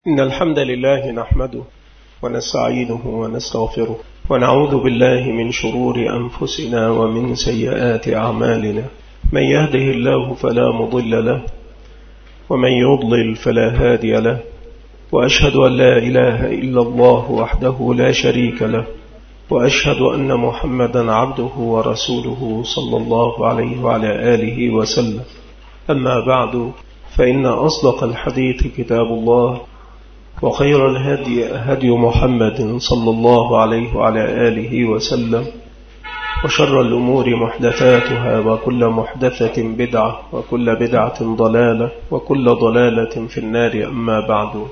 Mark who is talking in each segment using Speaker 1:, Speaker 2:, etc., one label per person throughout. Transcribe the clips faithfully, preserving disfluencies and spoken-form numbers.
Speaker 1: إن الحمد لله نحمده ونستعينه ونستغفره ونعوذ بالله من شرور أنفسنا ومن سيئات أعمالنا. من يهده الله فلا مضل له ومن يضلل فلا هادي له، وأشهد أن لا إله إلا الله وحده لا شريك له، وأشهد أن محمدا عبده ورسوله صلى الله عليه وعلى آله وسلم. أما بعد، فإن أصدق الحديث كتاب الله، وخير الهدي هدي محمد صلى الله عليه وعلى آله وسلم، وشر الأمور محدثاتها، وكل محدثة بدعة، وكل بدعة ضلالة، وكل ضلالة في النار. أما بعد،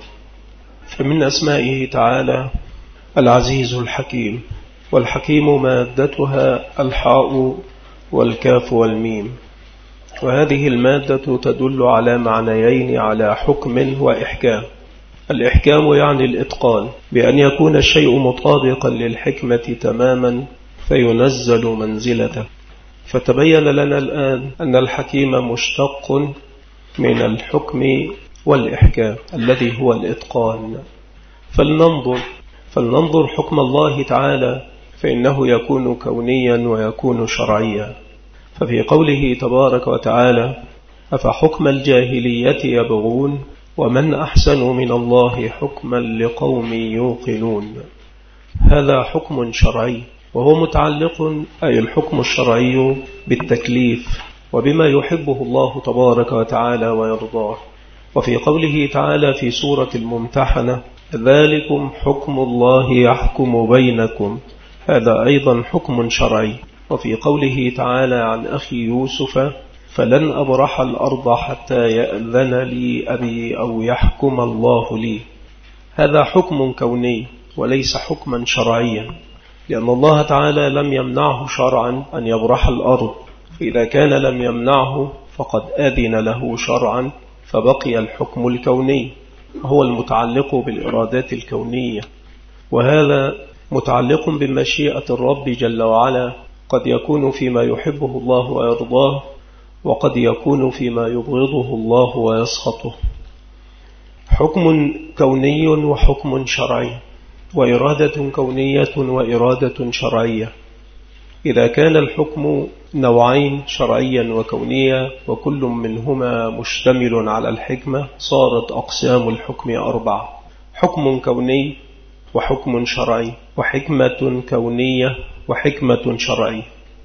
Speaker 1: فمن أسمائه تعالى العزيز الحكيم، والحكيم مادتها الحاء والكاف والميم، وهذه المادة تدل على معنيين على حكم وإحكام. الإحكام يعني الإتقان، بأن يكون الشيء مطابقا للحكمة تماما فينزل منزلته. فتبين لنا الآن أن الحكيم مشتق من الحكم والإحكام الذي هو الإتقان. فلننظر فلننظر حكم الله تعالى، فإنه يكون كونيا ويكون شرعيا. ففي قوله تبارك وتعالى: أفحكم الجاهلية يبغون ومن أحسن من الله حكما لقوم يوقنون. هذا حكم شرعي، وهو متعلق أي الحكم الشرعي بالتكليف وبما يحبه الله تبارك وتعالى ويرضاه. وفي قوله تعالى في سورة الممتحنة: ذلكم حكم الله يحكم بينكم، هذا أيضا حكم شرعي. وفي قوله تعالى عن أخي يوسف: فلن أبرح الأرض حتى يأذن لي أبي أو يحكم الله لي، هذا حكم كوني وليس حكما شرعيا، لأن الله تعالى لم يمنعه شرعا أن يبرح الأرض، فإذا كان لم يمنعه فقد أذن له شرعا، فبقي الحكم الكوني هو المتعلق بالإرادات الكونية، وهذا متعلق بمشيئة الرب جل وعلا، قد يكون فيما يحبه الله ويرضاه، وقد يكون فيما يبغضه الله ويسخطه. حكم كوني وحكم شرعي، وإرادة كونية وإرادة شرعية. إذا كان الحكم نوعين، شرعيا وكونيا، وكل منهما مشتمل على الحكمة، صارت أقسام الحكم أربعة: حكم كوني وحكم شرعي وحكمة كونية وحكمة شرعية.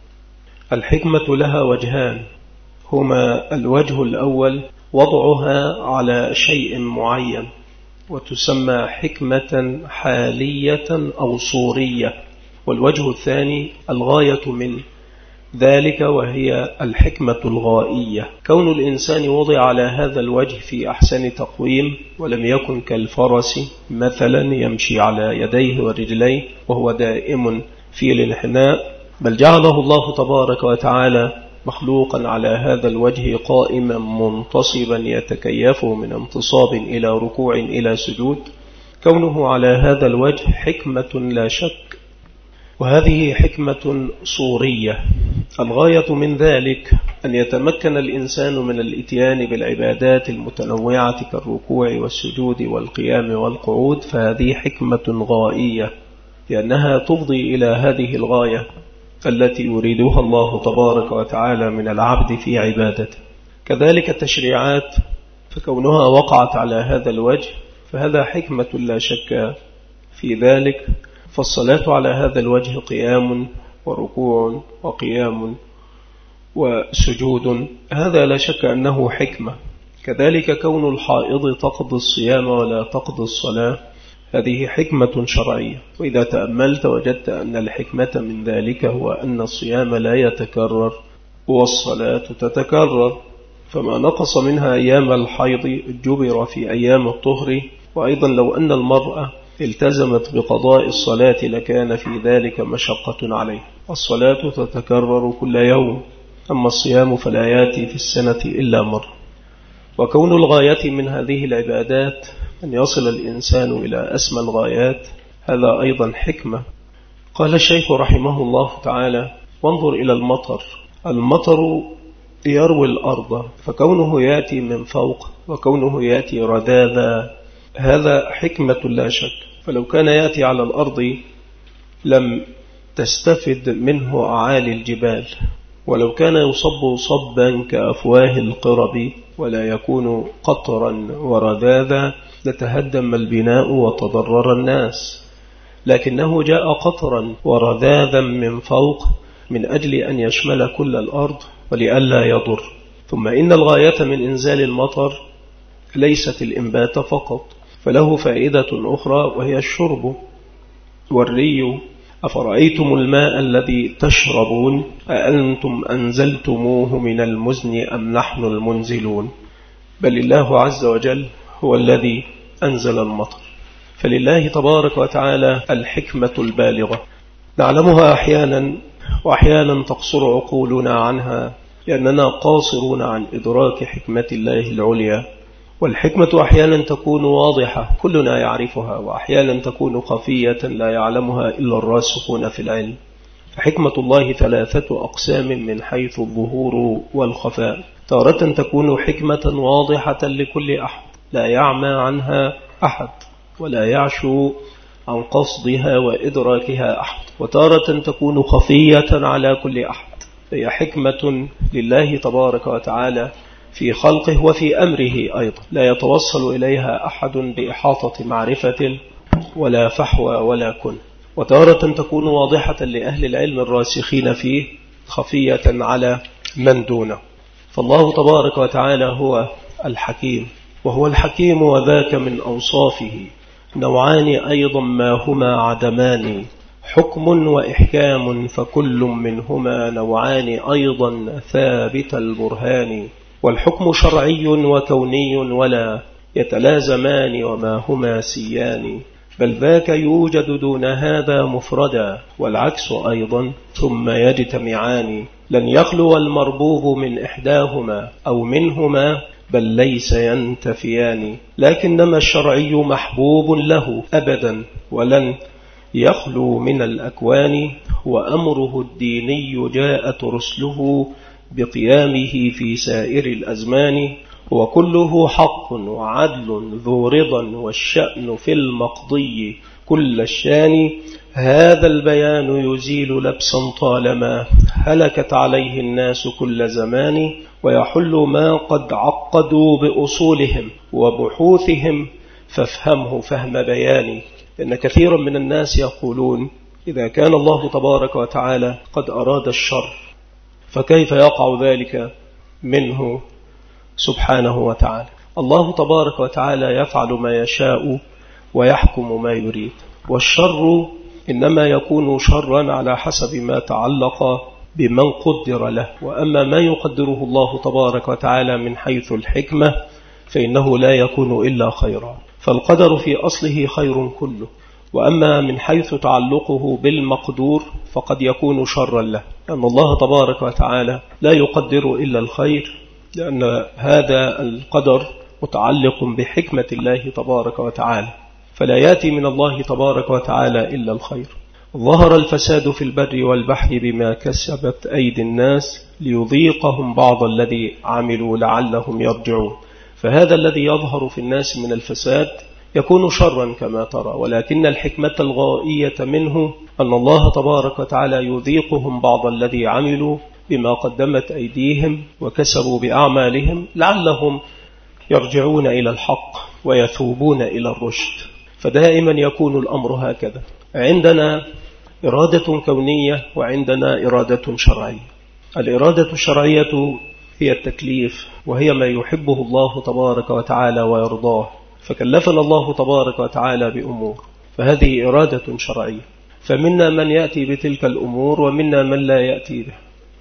Speaker 1: الحكمة لها وجهان، هما: الوجه الأول وضعها على شيء معين، وتسمى حكمة حالية أو صورية. والوجه الثاني الغاية من ذلك، وهي الحكمة الغائية، كون الإنسان وضع على هذا الوجه في أحسن تقويم، ولم يكن كالفرس مثلا يمشي على يديه ورجليه وهو دائم في الانحناء، بل جعله الله تبارك وتعالى مخلوقا على هذا الوجه قائما منتصبا يتكيف من انتصاب إلى ركوع إلى سجود. كونه على هذا الوجه حكمة لا شك، وهذه حكمة صورية. الغاية من ذلك أن يتمكن الإنسان من الإتيان بالعبادات المتنوعة كالركوع والسجود والقيام والقعود، فهذه حكمة غائية، لأنها تفضي إلى هذه الغاية التي يريدها الله تبارك وتعالى من العبد في عبادته. كذلك التشريعات، فكونها وقعت على هذا الوجه فهذا حكمة لا شك في ذلك. فالصلاة على هذا الوجه قيام وركوع وقيام وسجود، هذا لا شك أنه حكمة. كذلك كون الحائض تقضي الصيام ولا تقضي الصلاة، هذه حكمة شرعية. وإذا تأملت وجدت أن الحكمة من ذلك هو أن الصيام لا يتكرر والصلاة تتكرر، فما نقص منها أيام الحيض جبر في أيام الطهر. وأيضا لو أن المرأة التزمت بقضاء الصلاة لكان في ذلك مشقة عليه. الصلاة تتكرر كل يوم، أما الصيام فلا يأتي في السنة إلا مرة. وكون الغاية من هذه العبادات أن يصل الإنسان إلى أسمى الغايات، هذا أيضا حكمة. قال الشيخ رحمه الله تعالى: وانظر إلى المطر. المطر يروي الأرض، فكونه يأتي من فوق وكونه يأتي رذاذا هذا حكمة لا شك. فلو كان يأتي على الأرض لم تستفد منه أعالي الجبال، ولو كان يصب صبا كأفواه القرب ولا يكون قطرا ورذاذا لتهدم البناء وتضرر الناس، لكنه جاء قطرا ورذاذا من فوق من أجل أن يشمل كل الأرض ولئلا يضر. ثم إن الغاية من إنزال المطر ليست الإنبات فقط، فله فائدة أخرى وهي الشرب والري. أفرأيتم الماء الذي تشربون أأنتم أنزلتموه من المزن أم نحن المنزلون؟ بل الله عز وجل هو الذي أنزل المطر. فلله تبارك وتعالى الحكمة البالغة نعلمها أحيانا، وأحيانا تقصر عقولنا عنها لأننا قاصرون عن إدراك حكمة الله العليا. والحكمة أحيانا تكون واضحة كلنا يعرفها، وأحيانا تكون خفية لا يعلمها إلا الراسخون في العلم. فحكمة الله ثلاثة أقسام من حيث الظهور والخفاء. تارة تكون حكمة واضحة لكل أحد لا يعمى عنها أحد ولا يعشو عن قصدها وإدراكها أحد، وتارة تكون خفية على كل أحد. هي حكمة لله تبارك وتعالى في خلقه وفي أمره أيضا، لا يتوصل إليها أحد بإحاطة معرفة ولا فحوى ولا كن. وتارة تكون واضحة لأهل العلم الراسخين فيه، خفية على من دونه. فالله تبارك وتعالى هو الحكيم، وهو الحكيم وذاك من أوصافه نوعان أيضا ما هما عدمان، حكم وإحكام، فكل منهما نوعان أيضا ثابت البرهان. والحكم شرعي وكوني ولا يتلازمان وما هما سيان، بل ذاك يوجد دون هذا مفردا والعكس أيضا ثم يجتمعان. لن يخلو المربوب من إحداهما أو منهما بل ليس ينتفيان، لكنما الشرعي محبوب له أبدا ولن يخلو من الأكوان. وأمره الديني جاءت رسله بقيامه في سائر الأزمان، وكله حق وعدل ذو رضا والشأن في المقضي كل الشان. هذا البيان يزيل لبسا طالما هلكت عليه الناس كل زمان، ويحل ما قد عقدوا بأصولهم وبحوثهم فافهمه فهم بيان. إن كثيرا من الناس يقولون إذا كان الله تبارك وتعالى قد أراد الشر فكيف يقع ذلك منه سبحانه وتعالى؟ الله تبارك وتعالى يفعل ما يشاء ويحكم ما يريد، والشر إنما يكون شرا على حسب ما تعلق بمن قدر له. وأما ما يقدره الله تبارك وتعالى من حيث الحكمة فإنه لا يكون إلا خيرا، فالقدر في أصله خير كله. وأما من حيث تعلقه بالمقدور فقد يكون شرا له، لأن الله تبارك وتعالى لا يقدر إلا الخير، لأن هذا القدر متعلق بحكمة الله تبارك وتعالى، فلا يأتي من الله تبارك وتعالى إلا الخير. ظهر الفساد في البر والبحر بما كسبت أيدي الناس ليذيقهم بعض الذي عملوا لعلهم يرجعون. فهذا الذي يظهر في الناس من الفساد يكون شرا كما ترى، ولكن الحكمة الغائية منه أن الله تبارك وتعالى يذيقهم بعض الذي عملوا بما قدمت أيديهم وكسبوا بأعمالهم لعلهم يرجعون إلى الحق ويثوبون إلى الرشد. فدائما يكون الأمر هكذا، عندنا إرادة كونية وعندنا إرادة شرعية. الإرادة الشرعية هي التكليف، وهي ما يحبه الله تبارك وتعالى ويرضاه، فكلفنا الله تبارك وتعالى بأمور، فهذه إرادة شرعية. فمنا من يأتي بتلك الأمور ومنا من لا يأتي به،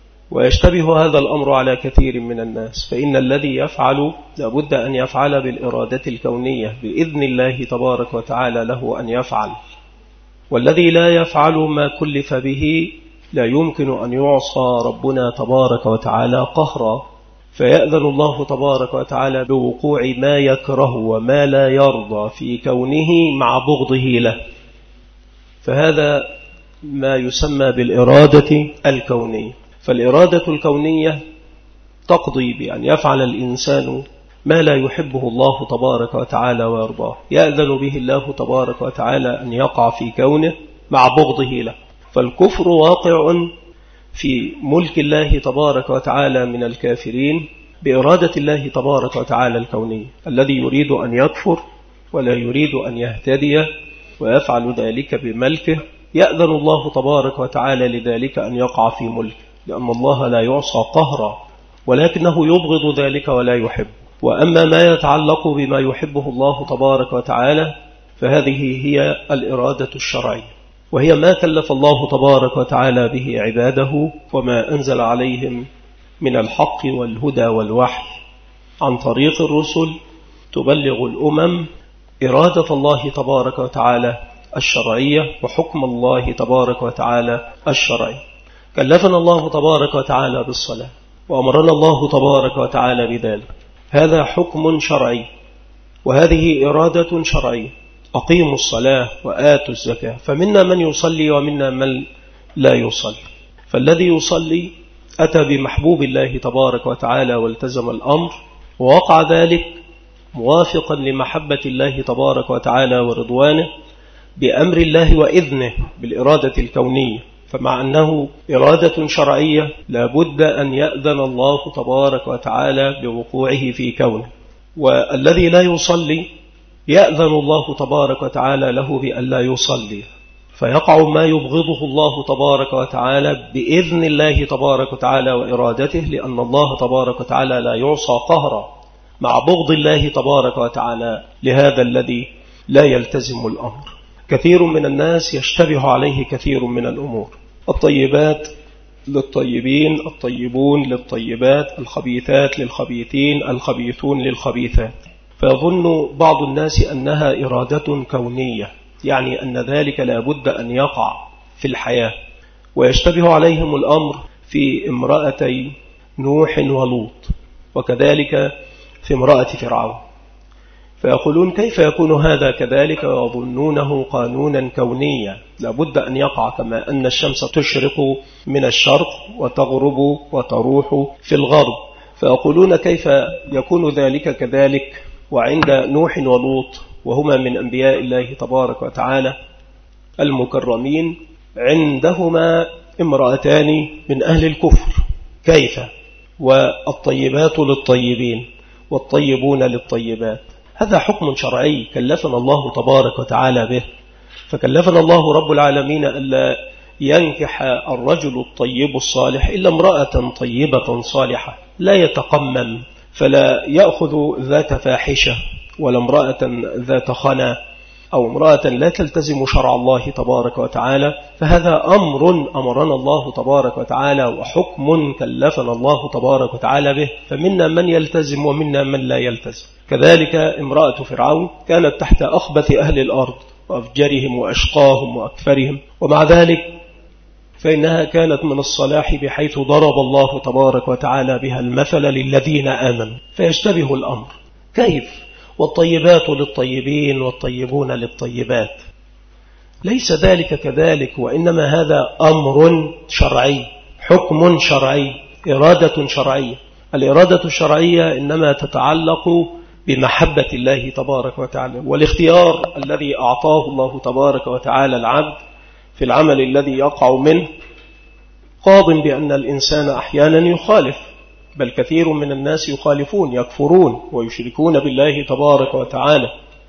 Speaker 1: ويشتبه هذا الأمر على كثير من الناس. فإن الذي يفعل لابد أن يفعل بالإرادة الكونية بإذن الله تبارك وتعالى له أن يفعل، والذي لا يفعل ما كلف به لا يمكن أن يعصى ربنا تبارك وتعالى قهرا، فيأذن الله تبارك وتعالى بوقوع ما يكره وما لا يرضى في كونه مع بغضه له. فهذا ما يسمى بالإرادة الكونية. فالإرادة الكونية تقضي بأن يفعل الإنسان ما لا يحبه الله تبارك وتعالى ويرضاه، يأذن به الله تبارك وتعالى أن يقع في كونه مع بغضه له. فالكفر واقع في ملك الله تبارك وتعالى من الكافرين بإرادة الله تبارك وتعالى الكونية، الذي يريد أن يكفر ولا يريد أن يهتدي ويفعل ذلك بملكه، يأذن الله تبارك وتعالى لذلك أن يقع في ملكه، لأن الله لا يعصى قهرا، ولكنه يبغض ذلك ولا يحب. وأما ما يتعلق بما يحبه الله تبارك وتعالى فهذه هي الإرادة الشرعية، وهي ما كلف الله تبارك وتعالى به عباده وما أنزل عليهم من الحق والهدى والوحي عن طريق الرسل تبلغ الأمم إرادة الله تبارك وتعالى الشرعية وحكم الله تبارك وتعالى الشرعي. كلفنا الله تبارك وتعالى بالصلاة وأمرنا الله تبارك وتعالى بذلك، هذا حكم شرعي وهذه إرادة شرعية. أقيموا الصلاة وآتوا الزكاة، فمنا من يصلي ومنا من لا يصلي. فالذي يصلي أتى بمحبوب الله تبارك وتعالى والتزم الأمر، ووقع ذلك موافقا لمحبة الله تبارك وتعالى ورضوانه بأمر الله وإذنه بالإرادة الكونية. فمع أنه إرادة شرعية لابد أن يأذن الله تبارك وتعالى بوقوعه في كونه. والذي لا يصلي يأذن الله تبارك وتعالى له بأن لا يصلي، فيقع ما يبغضه الله تبارك وتعالى بإذن الله تبارك وتعالى وإرادته، لأن الله تبارك وتعالى لا يعصى قهرا، مع بغض الله تبارك وتعالى لهذا الذي لا يلتزم الأمر. كثير من الناس يشتبه عليه كثير من الأمور، الطيبات للطيبين، الطيبون للطيبات، الخبيثات للخبيثين، الخبيثون للخبيثات، فيظن بعض الناس أنها إرادة كونية، يعني أن ذلك لا بد أن يقع في الحياة. ويشتبه عليهم الأمر في امرأتي نوح ولوط، وكذلك في امرأة فرعون، فيقولون كيف يكون هذا كذلك، ويظنونه قانونا كونيا لا بد أن يقع، كما أن الشمس تشرق من الشرق وتغرب وتروح في الغرب، فيقولون كيف يكون ذلك كذلك وعند نوح ولوط وهما من أنبياء الله تبارك وتعالى المكرمين عندهما امرأتان من أهل الكفر، كيف؟ والطيبات للطيبين والطيبون للطيبات. هذا حكم شرعي كلفنا الله تبارك وتعالى به، فكلفنا الله رب العالمين ألا ينكح الرجل الطيب الصالح إلا امرأة طيبة صالحة لا يتقمم، فلا يأخذ ذات فاحشة ولا امرأة ذات خنا أو امرأة لا تلتزم شرع الله تبارك وتعالى. فهذا أمر أمرنا الله تبارك وتعالى وحكم كلفنا الله تبارك وتعالى به، فمنا من يلتزم ومنا من لا يلتزم. كذلك امرأة فرعون كانت تحت أخبث أهل الأرض وأفجرهم وأشقاهم وأكفرهم، ومع ذلك فإنها كانت من الصلاح بحيث ضرب الله تبارك وتعالى بها المثل للذين آمنوا. فيشتبه الأمر، كيف والطيبات للطيبين والطيبون للطيبات؟ ليس ذلك كذلك، وإنما هذا أمر شرعي، حكم شرعي، إرادة شرعية. الإرادة الشرعية إنما تتعلق بمحبة الله تبارك وتعالى والاختيار الذي أعطاه الله تبارك وتعالى العبد في العمل الذي يقع منه، قاض بأن الإنسان أحيانا يخالف، بل كثير من الناس يخالفون يكفرون ويشركون بالله تبارك وتعالى،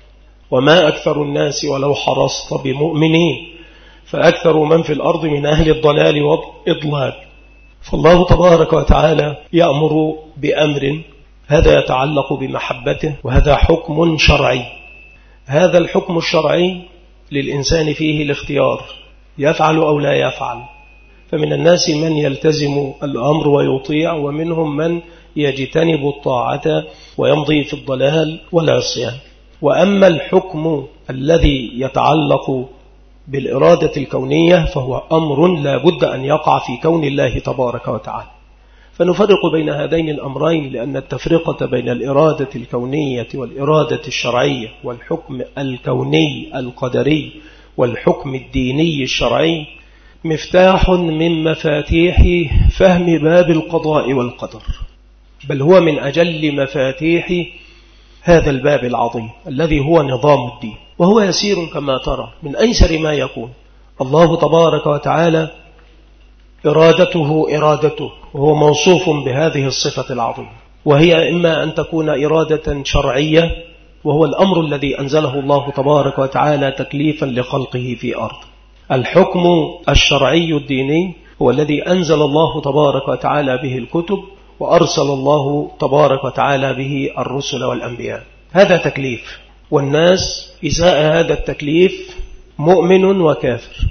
Speaker 1: وما أكثر الناس ولو حرصت بمؤمنين، فأكثر من في الأرض من أهل الضلال والإضلال. فالله تبارك وتعالى يأمر بأمر هذا يتعلق بمحبته، وهذا حكم شرعي. هذا الحكم الشرعي للإنسان فيه الاختيار، يفعل أو لا يفعل. فمن الناس من يلتزم الأمر ويطيع، ومنهم من يجتنب الطاعة ويمضي في الضلال والعصيان. وأما الحكم الذي يتعلق بالإرادة الكونية فهو أمر لا بد أن يقع في كون الله تبارك وتعالى. فنفرق بين هذين الأمرين، لأن التفرقة بين الإرادة الكونية والإرادة الشرعية والحكم الكوني القدري والحكم الديني الشرعي مفتاح من مفاتيح فهم باب القضاء والقدر، بل هو من أجل مفاتيح هذا الباب العظيم الذي هو نظام الدين، وهو يسير كما ترى من أيسر ما يكون. الله تبارك وتعالى إرادته إرادته، وهو موصوف بهذه الصفة العظيمة، وهي إما أن تكون إرادة شرعية، وهو الأمر الذي أنزله الله تبارك وتعالى تكليفا لخلقه في أرض. الحكم الشرعي الديني هو الذي أنزل الله تبارك وتعالى به الكتب، وأرسل الله تبارك وتعالى به الرسل والأنبياء. هذا تكليف، والناس إزاء هذا التكليف مؤمن وكافر،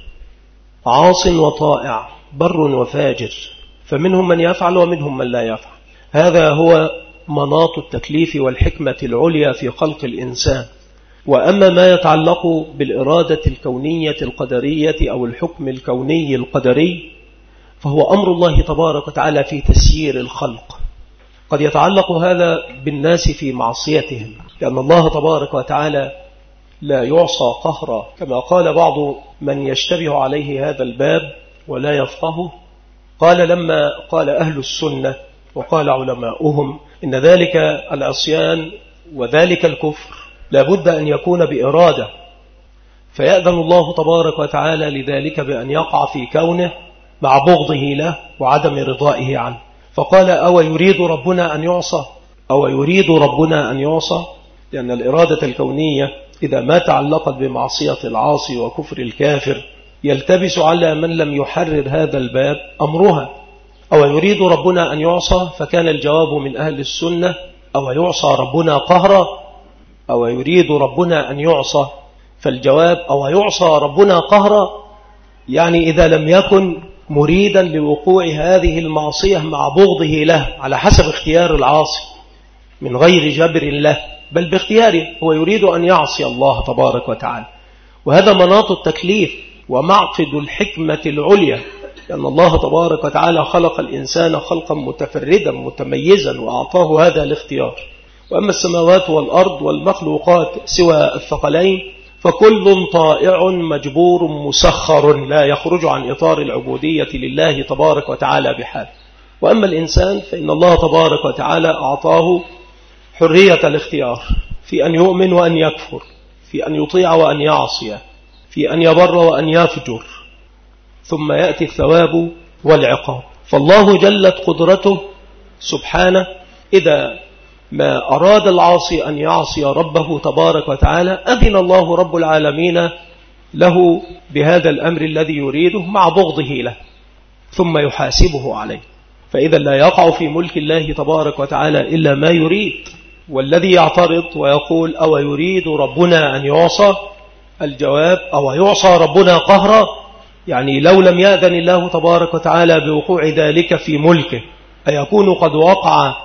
Speaker 1: عاص وطائع، بر وفاجر، فمنهم من يفعل ومنهم من لا يفعل. هذا هو مناط التكليف والحكمة العليا في خلق الإنسان. وأما ما يتعلق بالإرادة الكونية القدرية أو الحكم الكوني القدري، فهو أمر الله تبارك وتعالى في تسيير الخلق. قد يتعلق هذا بالناس في معصيتهم، لأن الله تبارك وتعالى لا يعصى قهرا، كما قال بعض من يشتبه عليه هذا الباب ولا يفقهه. قال لما قال أهل السنة وقال علماؤهم إن ذلك العصيان وذلك الكفر لابد أن يكون بإرادة، فيأذن الله تبارك وتعالى لذلك بأن يقع في كونه مع بغضه له وعدم رضائه عنه. فقال أو يريد ربنا أن يعصى أو يريد ربنا أن يعصى، لأن الإرادة الكونية إذا ما تعلقت بمعصية العاصي وكفر الكافر يلتبس على من لم يحرر هذا الباب أمرها. أو يريد ربنا أن يعصى، فكان الجواب من أهل السنة أو يعصى ربنا قهرا، أو يريد ربنا أن يعصى، فالجواب أو يعصى ربنا قهرا، يعني إذا لم يكن مريدا لوقوع هذه المعصية مع بغضه له على حسب اختيار العاصي من غير جبر له، بل باختياره، هو يريد أن يعصي الله تبارك وتعالى. وهذا مناط التكليف ومعقد الحكمة العليا، لأن الله تبارك وتعالى خلق الإنسان خلقا متفردا متميزا وأعطاه هذا الاختيار. وأما السماوات والأرض والمخلوقات سوى الثقلين فكل طائع مجبور مسخر لا يخرج عن إطار العبودية لله تبارك وتعالى بحال. وأما الإنسان فإن الله تبارك وتعالى أعطاه حرية الاختيار في أن يؤمن وأن يكفر، في أن يطيع وأن يعصي، في أن يبر وأن يفجر، ثم يأتي الثواب والعقاب. فالله جلت قدرته سبحانه إذا ما أراد العاصي أن يعصي ربه تبارك وتعالى أذن الله رب العالمين له بهذا الأمر الذي يريده مع بغضه له، ثم يحاسبه عليه. فإذا لا يقع في ملك الله تبارك وتعالى إلا ما يريد. والذي يعترض ويقول أو يريد ربنا أن يعصى، الجواب أو يعصى ربنا قهرا، يعني لو لم يأذن الله تبارك وتعالى بوقوع ذلك في ملكه أيكون قد وقع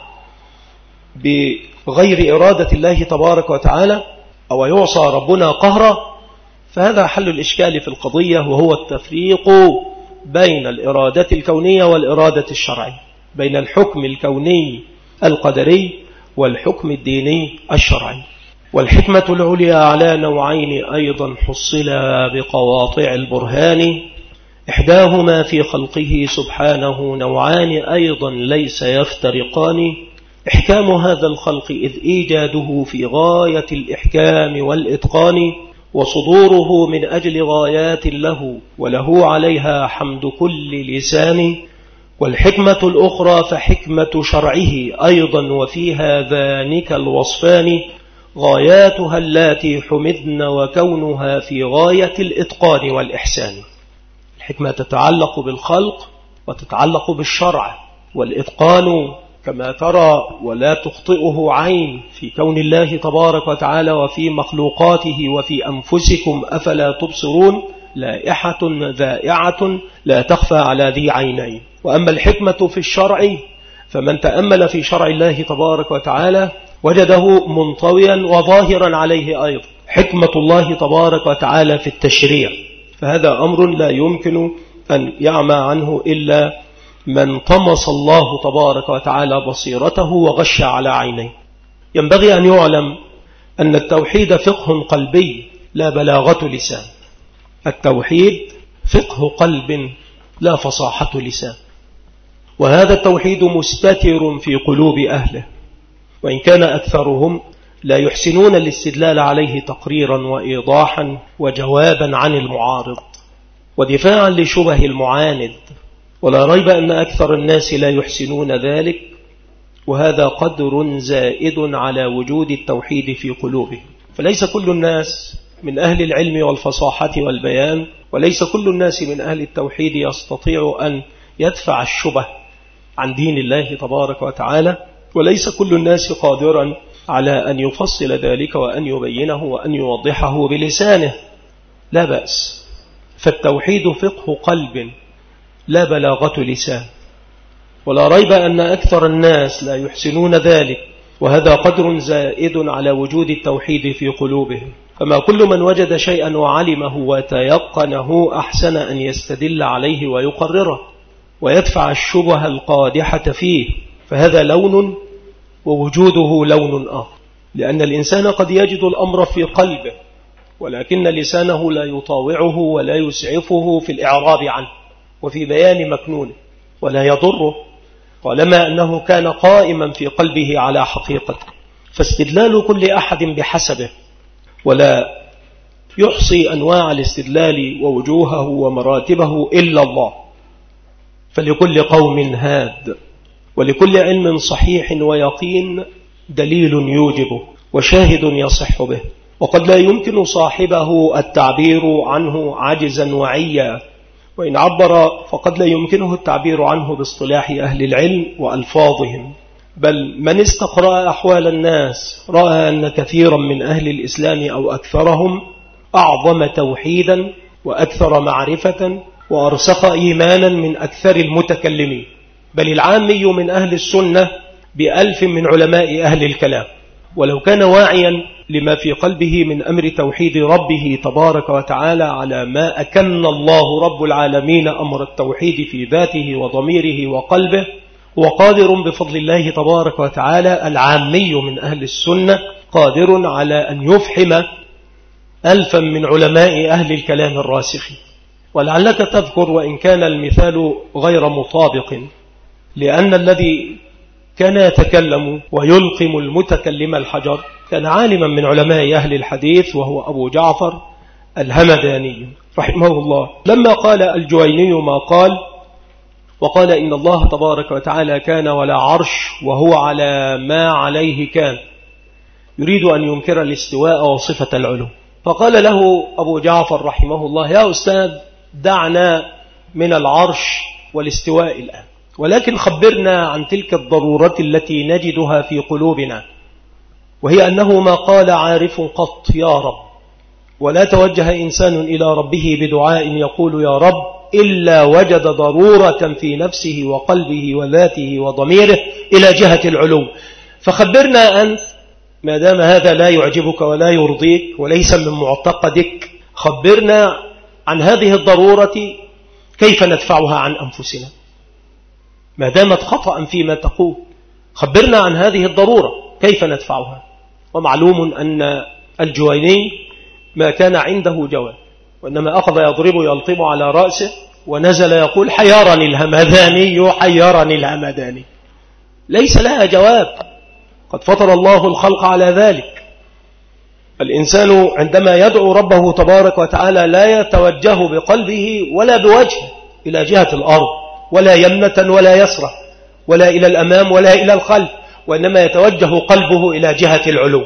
Speaker 1: بغير إرادة الله تبارك وتعالى أو يعصى ربنا قهرا. فهذا حل الإشكال في القضية، وهو التفريق بين الإرادة الكونية والإرادة الشرعية، بين الحكم الكوني القدري والحكم الديني الشرعي. والحكمة العليا على نوعين أيضا حصلا بقواطع البرهان، إحداهما في خلقه سبحانه نوعان أيضا ليس يفترقان، إحكام هذا الخلق إذ إيجاده في غاية الإحكام والإتقان، وصدوره من أجل غايات له وله عليها حمد كل لسان. والحكمة الأخرى فحكمة شرعه أيضا وفي هذانك الوصفان، غاياتها التي حمدن وكونها في غاية الإتقان والإحسان. الحكمة تتعلق بالخلق وتتعلق بالشرع، والإتقان كما ترى ولا تخطئه عين في كون الله تبارك وتعالى وفي مخلوقاته وفي أنفسكم أفلا تبصرون، لائحة ذائعة لا تخفى على ذي عينين. وأما الحكمة في الشرع فمن تأمل في شرع الله تبارك وتعالى وجده منطويا وظاهرا عليه أيضا حكمة الله تبارك وتعالى في التشريع، فهذا أمر لا يمكن أن يعمى عنه إلا من طمس الله تبارك وتعالى بصيرته وغش على عينيه. ينبغي أن يعلم أن التوحيد فقه قلبي لا بلاغة لسان. التوحيد فقه قلب لا فصاحة لسان، وهذا التوحيد مستتر في قلوب أهله، وإن كان أكثرهم لا يحسنون الاستدلال عليه تقريرا وإيضاحا وجوابا عن المعارض ودفاعا لشبه المعاند، ولا ريب أن أكثر الناس لا يحسنون ذلك، وهذا قدر زائد على وجود التوحيد في قلوبهم. فليس كل الناس من أهل العلم والفصاحة والبيان، وليس كل الناس من أهل التوحيد يستطيع أن يدفع الشبه عن دين الله تبارك وتعالى، وليس كل الناس قادرا على أن يفصل ذلك وأن يبينه وأن يوضحه بلسانه. لا بأس، فالتوحيد فقه قلب لا بلاغة لسان، ولا ريب أن أكثر الناس لا يحسنون ذلك، وهذا قدر زائد على وجود التوحيد في قلوبهم. فما كل من وجد شيئا وعلمه وتيقنه أحسن أن يستدل عليه ويقرره ويدفع الشبه القادحة فيه، فهذا لون ووجوده لون آخر، لأن الإنسان قد يجد الأمر في قلبه ولكن لسانه لا يطاوعه ولا يسعفه في الإعراب عنه وفي بيان مكنونه، ولا يضره طالما أنه كان قائما في قلبه على حقيقته. فاستدلال كل أحد بحسبه، ولا يحصي أنواع الاستدلال ووجوهه ومراتبه إلا الله. فلكل قوم هاد، ولكل علم صحيح ويقين دليل يوجبه وشاهد يصح به، وقد لا يمكن صاحبه التعبير عنه عجزا وعيا، وإن عبر فقد لا يمكنه التعبير عنه باصطلاح أهل العلم وألفاظهم. بل من استقرأ أحوال الناس رأى أن كثيرا من أهل الإسلام أو أكثرهم أعظم توحيدا وأكثر معرفة وأرسخ إيمانا من أكثر المتكلمين، بل العامي من أهل السنة بألف من علماء أهل الكلام، ولو كان واعيا لما في قلبه من أمر توحيد ربه تبارك وتعالى على ما أكن الله رب العالمين أمر التوحيد في ذاته وضميره وقلبه، وقادر بفضل الله تبارك وتعالى العامي من أهل السنة قادر على أن يفحم ألفا من علماء أهل الكلام الراسخين. ولعلك تذكر وإن كان المثال غير مطابق، لأن الذي كان يتكلم ويلقم المتكلم الحجر كان عالما من علماء أهل الحديث، وهو أبو جعفر الهمداني رحمه الله، لما قال الجويني ما قال وقال إن الله تبارك وتعالى كان ولا عرش وهو على ما عليه كان، يريد أن ينكر الاستواء وصفة العلو. فقال له أبو جعفر رحمه الله يا أستاذ دعنا من العرش والاستواء الآن، ولكن خبرنا عن تلك الضرورة التي نجدها في قلوبنا، وهي أنه ما قال عارف قط يا رب، ولا توجه إنسان إلى ربه بدعاء يقول يا رب إلا وجد ضرورة في نفسه وقلبه وذاته وضميره إلى جهة العلو. فخبرنا أنت ما دام هذا لا يعجبك ولا يرضيك وليس من معتقدك، خبرنا عن هذه الضرورة كيف ندفعها عن أنفسنا ما دامت خطأ فيما تقول، خبرنا عن هذه الضرورة كيف ندفعها. ومعلوم أن الجويني ما كان عنده جواب، وإنما أخذ يضرب يلطم على رأسه ونزل يقول حيرني الهمداني حيرني الهمداني، ليس لها جواب، قد فطر الله الخلق على ذلك. الإنسان عندما يدعو ربه تبارك وتعالى لا يتوجه بقلبه ولا بوجهه إلى جهة الأرض ولا يمنة ولا يسرة ولا إلى الأمام ولا إلى الخلف، وإنما يتوجه قلبه إلى جهة العلو.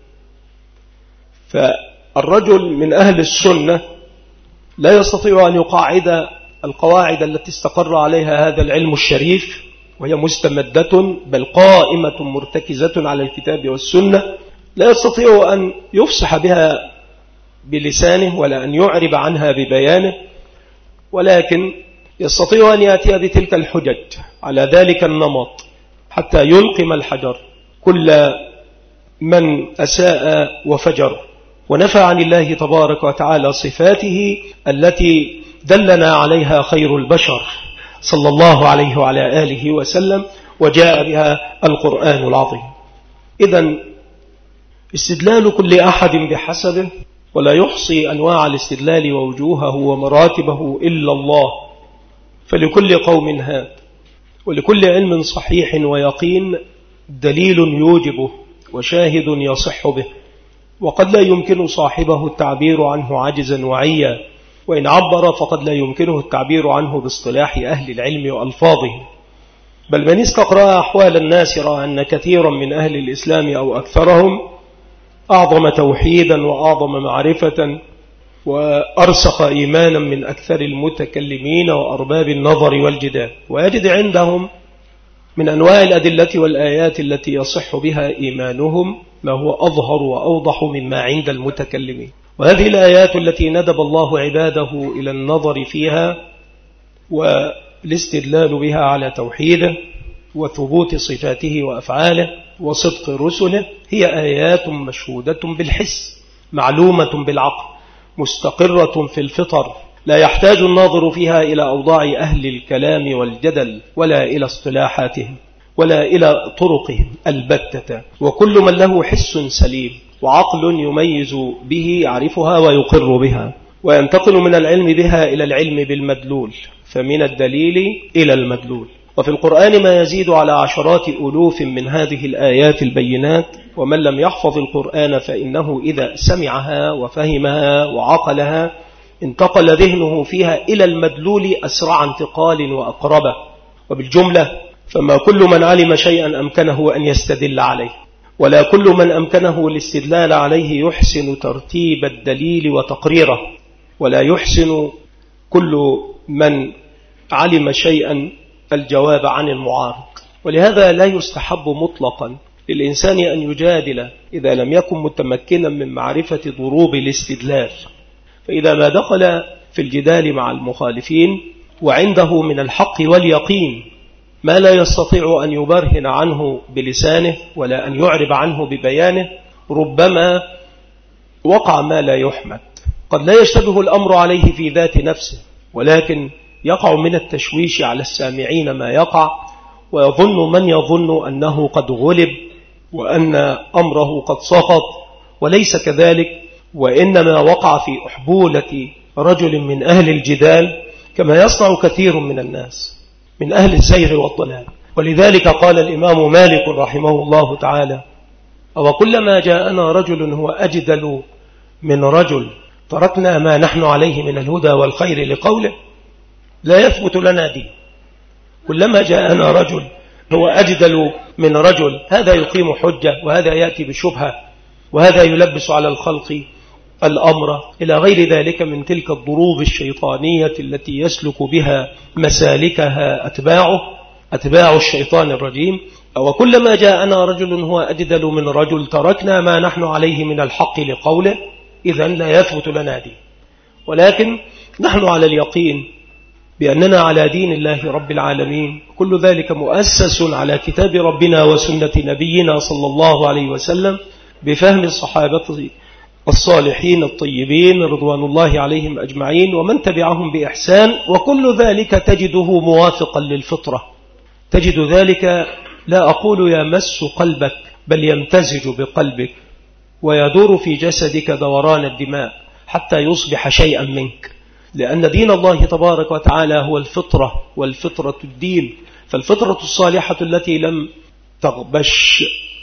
Speaker 1: فالرجل من أهل السنة لا يستطيع أن يقاعد القواعد التي استقر عليها هذا العلم الشريف، وهي مستمدة بل قائمة مرتكزة على الكتاب والسنة، لا يستطيع أن يفصح بها بلسانه ولا أن يعرب عنها ببيانه، ولكن يستطيع أن يأتي بتلك الحجج على ذلك النمط حتى يلقم الحجر كل من أساء وفجر ونفى عن الله تبارك وتعالى صفاته التي دلنا عليها خير البشر صلى الله عليه وعلى آله وسلم وجاء بها القرآن العظيم. إذن استدلال كل أحد بحسبه، ولا يحصي أنواع الاستدلال ووجوهه ومراتبه إلا الله. فلكل قوم هاد، ولكل علم صحيح ويقين دليل يوجبه وشاهد يصح به، وقد لا يمكن صاحبه التعبير عنه عجزا وعيا، وإن عبر فقد لا يمكنه التعبير عنه باصطلاح أهل العلم وألفاظه. بل من استقرأ أحوال الناس رأى أن كثيرا من أهل الإسلام أو أكثرهم أعظم توحيدا وأعظم معرفة وأرسخ إيمانا من أكثر المتكلمين وأرباب النظر والجدال، ويجد عندهم من أنواع الأدلة والآيات التي يصح بها إيمانهم ما هو أظهر وأوضح مما عند المتكلمين. وهذه الآيات التي ندب الله عباده إلى النظر فيها والاستدلال بها على توحيده وثبوت صفاته وأفعاله وصدق رسله هي آيات مشهودة بالحس، معلومة بالعقل، مستقرة في الفطر، لا يحتاج الناظر فيها إلى أوضاع أهل الكلام والجدل ولا إلى اصطلاحاتهم ولا إلى طرقهم البتة. وكل من له حس سليم وعقل يميز به يعرفها ويقر بها، وينتقل من العلم بها إلى العلم بالمدلول، فمن الدليل إلى المدلول. وفي القرآن ما يزيد على عشرات ألوف من هذه الآيات البينات، ومن لم يحفظ القرآن فإنه إذا سمعها وفهمها وعقلها انتقل ذهنه فيها إلى المدلول أسرع انتقال وأقربه. وبالجملة فما كل من علم شيئا أمكنه أن يستدل عليه، ولا كل من أمكنه الاستدلال عليه يحسن ترتيب الدليل وتقريره، ولا يحسن كل من علم شيئا الجواب عن المعارض. ولهذا لا يستحب مطلقا للإنسان أن يجادل إذا لم يكن متمكنا من معرفة ضروب الاستدلال، فإذا ما دخل في الجدال مع المخالفين وعنده من الحق واليقين ما لا يستطيع أن يبرهن عنه بلسانه ولا أن يعرب عنه ببيانه، ربما وقع ما لا يحمد. قد لا يشتبه الأمر عليه في ذات نفسه، ولكن يقع من التشويش على السامعين ما يقع، ويظن من يظن أنه قد غلب وأن أمره قد سقط، وليس كذلك، وإنما وقع في أحبولة رجل من أهل الجدال كما يصنع كثير من الناس من أهل الزيغ والضلال. ولذلك قال الإمام مالك رحمه الله تعالى: أو كلما جاءنا رجل هو أجدل من رجل تركنا ما نحن عليه من الهدى والخير لقوله لا يثبت لنا دين. كلما جاءنا رجل هو أجدل من رجل، هذا يقيم حجة وهذا يأتي بشبهة وهذا يلبس على الخلق الأمر، إلى غير ذلك من تلك الضروب الشيطانية التي يسلك بها مسالكها أتباعه أتباع الشيطان الرجيم. وكلما جاءنا رجل هو أجدل من رجل تركنا ما نحن عليه من الحق لقوله إذن لا يثبت لنا دين. ولكن نحن على اليقين بأننا على دين الله رب العالمين، كل ذلك مؤسس على كتاب ربنا وسنة نبينا صلى الله عليه وسلم بفهم الصحابة الصالحين الطيبين رضوان الله عليهم أجمعين ومن تبعهم بإحسان. وكل ذلك تجده موافقا للفطرة، تجد ذلك لا أقول يمس قلبك بل يمتزج بقلبك ويدور في جسدك دوران الدماء حتى يصبح شيئا منك، لأن دين الله تبارك وتعالى هو الفطرة، والفطرة الدين. فالفطرة الصالحة التي لم تغبش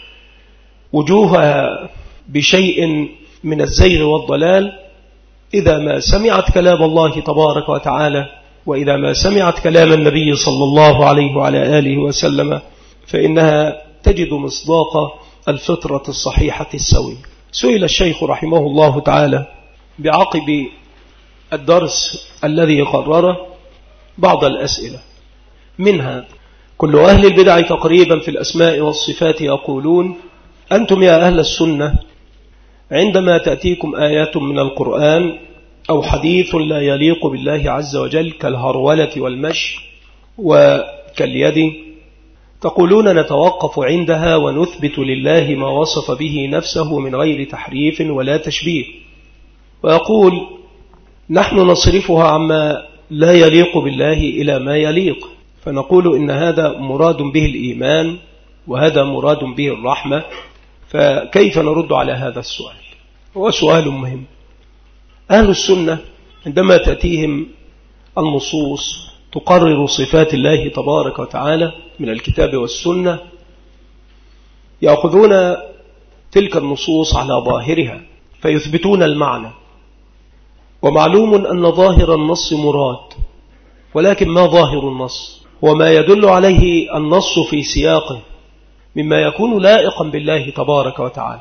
Speaker 1: وجوهها بشيء من الزيغ والضلال إذا ما سمعت كلام الله تبارك وتعالى وإذا ما سمعت كلام النبي صلى الله عليه وعلى آله وسلم فإنها تجد مصداق الفطرة الصحيحة السوية. سئل الشيخ رحمه الله تعالى بعقب الدرس الذي قرره بعض الأسئلة، منها: كل أهل البدع تقريبا في الأسماء والصفات يقولون أنتم يا أهل السنة عندما تأتيكم آيات من القرآن أو حديث لا يليق بالله عز وجل كالهرولة والمشي وكاليد تقولون نتوقف عندها ونثبت لله ما وصف به نفسه من غير تحريف ولا تشبيه، ويقول نحن نصرفها عما لا يليق بالله إلى ما يليق، فنقول إن هذا مراد به الإيمان وهذا مراد به الرحمة. فكيف نرد على هذا السؤال؟ هو سؤال مهم. أهل السنة عندما تأتيهم النصوص تقرر صفات الله تبارك وتعالى من الكتاب والسنة يأخذون تلك النصوص على ظاهرها فيثبتون المعنى. ومعلوم أن ظاهر النص مراد، ولكن ما ظاهر النص وما يدل عليه النص في سياقه مما يكون لائقا بالله تبارك وتعالى.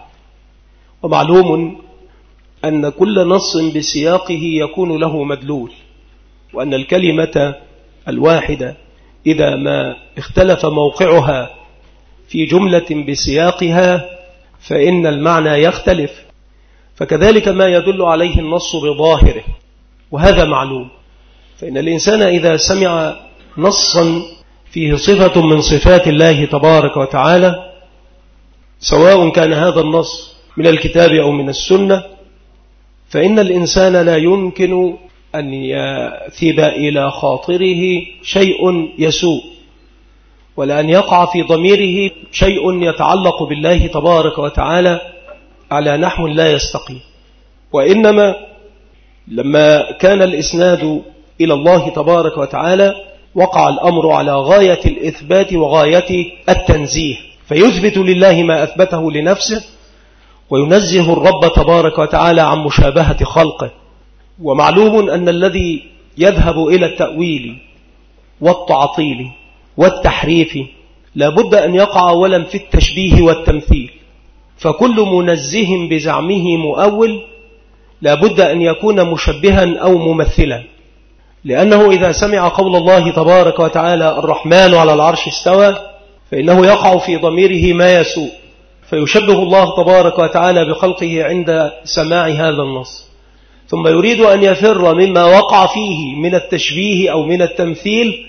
Speaker 1: ومعلوم أن كل نص بسياقه يكون له مدلول، وأن الكلمة الواحدة إذا ما اختلف موقعها في جملة بسياقها فإن المعنى يختلف، فكذلك ما يدل عليه النص بظاهره، وهذا معلوم. فإن الإنسان إذا سمع نصا فيه صفة من صفات الله تبارك وتعالى، سواء كان هذا النص من الكتاب أو من السنة، فإن الإنسان لا يمكن أن يثب إلى خاطره شيء يسوء، ولا أن يقع في ضميره شيء يتعلق بالله تبارك وتعالى على نحو لا يستقيم. وإنما لما كان الإسناد إلى الله تبارك وتعالى وقع الأمر على غاية الإثبات وغاية التنزيه، فيثبت لله ما أثبته لنفسه، وينزه الرب تبارك وتعالى عن مشابهة خلقه. ومعلوم أن الذي يذهب إلى التأويل والتعطيل والتحريف لابد أن يقع أولا في التشبيه والتمثيل، فكل منزه بزعمه مؤول لابد أن يكون مشبها أو ممثلا، لأنه إذا سمع قول الله تبارك وتعالى الرحمن على العرش استوى فإنه يقع في ضميره ما يسوء، فيشبه الله تبارك وتعالى بخلقه عند سماع هذا النص، ثم يريد أن يفر مما وقع فيه من التشبيه أو من التمثيل،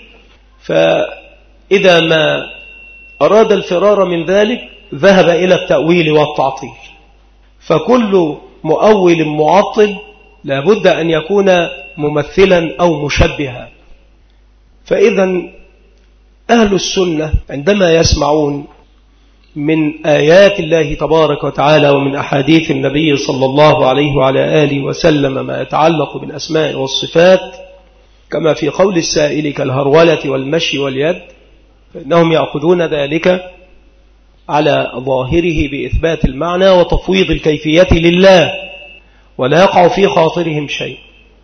Speaker 1: فإذا ما أراد الفرار من ذلك ذهب إلى التأويل والتعطيل. فكل مؤول معطل لابد أن يكون ممثلا أو مشبها. فإذا أهل السنة عندما يسمعون من آيات الله تبارك وتعالى ومن أحاديث النبي صلى الله عليه وعلى آله وسلم ما يتعلق بالأسماء والصفات، كما في قول السائل كالهرولة والمشي واليد، فإنهم يأخذون ذلك على ظاهره بإثبات المعنى وتفويض الكيفية لله، ولا يقع في خاطرهم شيء،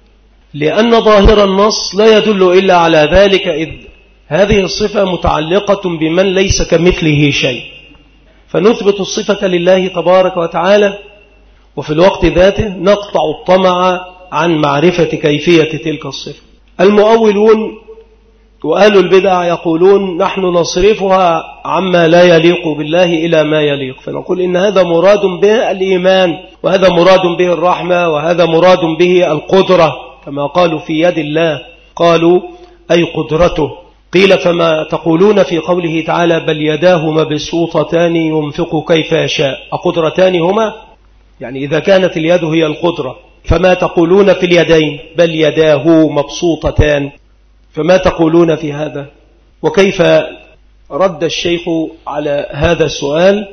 Speaker 1: لأن ظاهر النص لا يدل إلا على ذلك، إذ هذه الصفة متعلقة بمن ليس كمثله شيء، فنثبت الصفة لله تبارك وتعالى، وفي الوقت ذاته نقطع الطمع عن معرفة كيفية تلك الصفة. المؤولون وأهل البدع يقولون نحن نصرفها عما لا يليق بالله إلى ما يليق، فنقول إن هذا مراد به الإيمان، وهذا مراد به الرحمة، وهذا مراد به القدرة، كما قالوا في يد الله قالوا أي قدرته. قيل فما تقولون في قوله تعالى بل يداه مبسوطتان ينفق كيف يشاء، أقدرتان هما؟ يعني إذا كانت اليد هي القدرة فما تقولون في اليدين بل يداه مبسوطتان، فما تقولون في هذا؟ وكيف رد الشيخ على هذا السؤال؟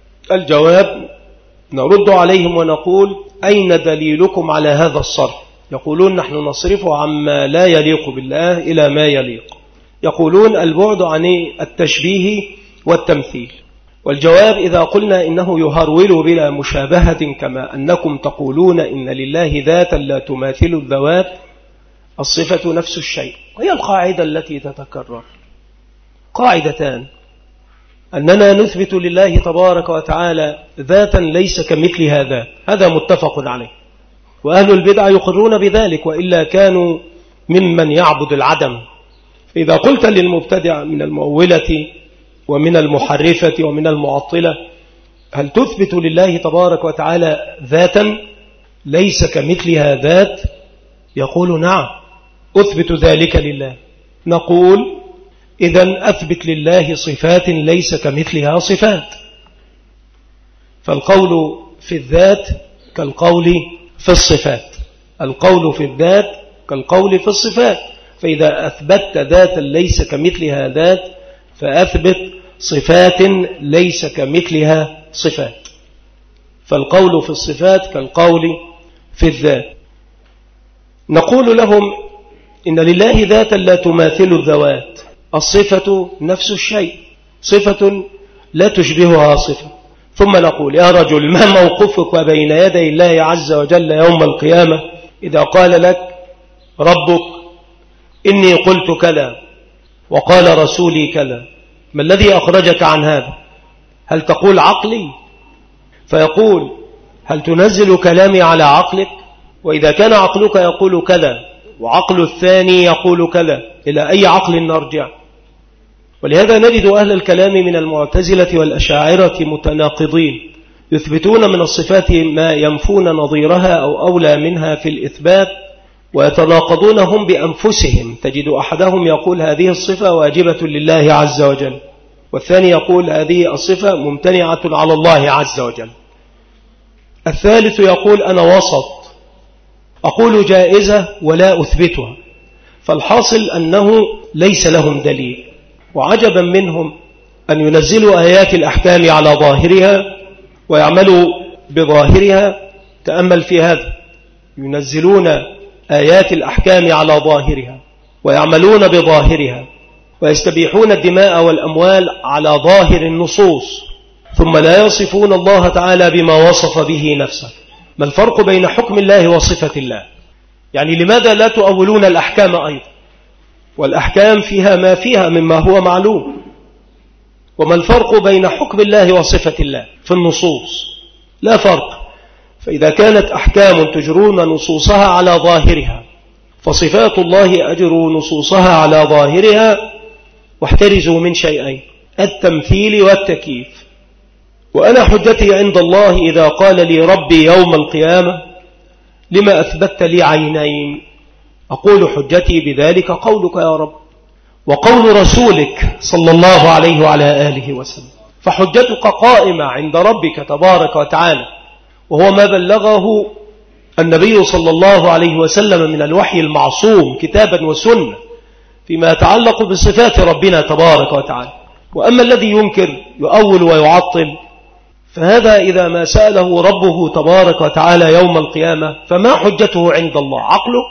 Speaker 1: الجواب نرد عليهم ونقول أين دليلكم على هذا الصرف؟ يقولون نحن نصرفه عما لا يليق بالله إلى ما يليق، يقولون البعد عن التشبيه والتمثيل. والجواب إذا قلنا إنه يهرول بلا مشابهة كما أنكم تقولون إن لله ذاتا لا تماثل الذوات، الصفة نفس الشيء، وهي القاعدة التي تتكرر. قاعدتان: أننا نثبت لله تبارك وتعالى ذاتا ليس كمثلها ذات، هذا متفق عليه، وأهل البدع يقرون بذلك، وإلا كانوا ممن يعبد العدم. إذا قلت للمبتدع من المؤولة ومن المحرفة ومن المعطلة هل تثبت لله تبارك وتعالى ذاتا ليس كمثلها ذات؟ يقول نعم أثبت ذلك لله. نقول إذن أثبت لله صفات ليس كمثلها صفات، فالقول في الذات كالقول في الصفات، القول في الذات كالقول في الصفات، فإذا أثبت ذاتا ليس كمثلها ذات فأثبت صفات ليس كمثلها صفات، فالقول في الصفات كالقول في الذات. نقول لهم إن لله ذاتا لا تماثل الذوات، الصفة نفس الشيء، صفة لا تشبهها صفة، ثم نقول يا رجل ما موقفك بين يدي الله عز وجل يوم القيامة إذا قال لك ربك إني قلت كذا وقال رسولي كذا، ما الذي أخرجك عن هذا؟ هل تقول عقلي؟ فيقول هل تنزل كلامي على عقلك؟ وإذا كان عقلك يقول كذا وعقل الثاني يقول كذا، إلى أي عقل نرجع؟ ولهذا نجد أهل الكلام من المعتزلة والأشاعرة متناقضين، يثبتون من الصفات ما ينفون نظيرها أو أولى منها في الإثبات، ويتناقضون هم بأنفسهم. تجد أحدهم يقول هذه الصفة واجبة لله عز وجل، والثاني يقول هذه الصفة ممتنعة على الله عز وجل، الثالث يقول أنا وسط أقول جائزة ولا أثبتها. فالحاصل أنه ليس لهم دليل، وعجبا منهم أن ينزلوا آيات الأحكام على ظاهرها ويعملوا بظاهرها. تأمل في هذا، ينزلون آيات الأحكام على ظاهرها ويعملون بظاهرها، ويستبيحون الدماء والأموال على ظاهر النصوص، ثم لا يصفون الله تعالى بما وصف به نفسه. ما الفرق بين حكم الله وصفة الله؟ يعني لماذا لا تؤولون الأحكام أيضا؟ والأحكام فيها ما فيها مما هو معلوم. وما الفرق بين حكم الله وصفة الله في النصوص؟ لا فرق. فإذا كانت أحكام تجرون نصوصها على ظاهرها، فصفات الله أجروا نصوصها على ظاهرها، واحترزوا من شيئين: التمثيل والتكييف. وأنا حجتي عند الله إذا قال لي ربي يوم القيامة لما أثبت لي عينين، أقول حجتي بذلك قولك يا رب وقول رسولك صلى الله عليه وعلى آله وسلم. فحجتك قائمة عند ربك تبارك وتعالى، وهو ما بلغه النبي صلى الله عليه وسلم من الوحي المعصوم كتابا وسنة فيما يتعلق بصفات ربنا تبارك وتعالى. وأما الذي ينكر يؤول ويعطل، فهذا إذا ما سأله ربه تبارك وتعالى يوم القيامة فما حجته عند الله؟ عقله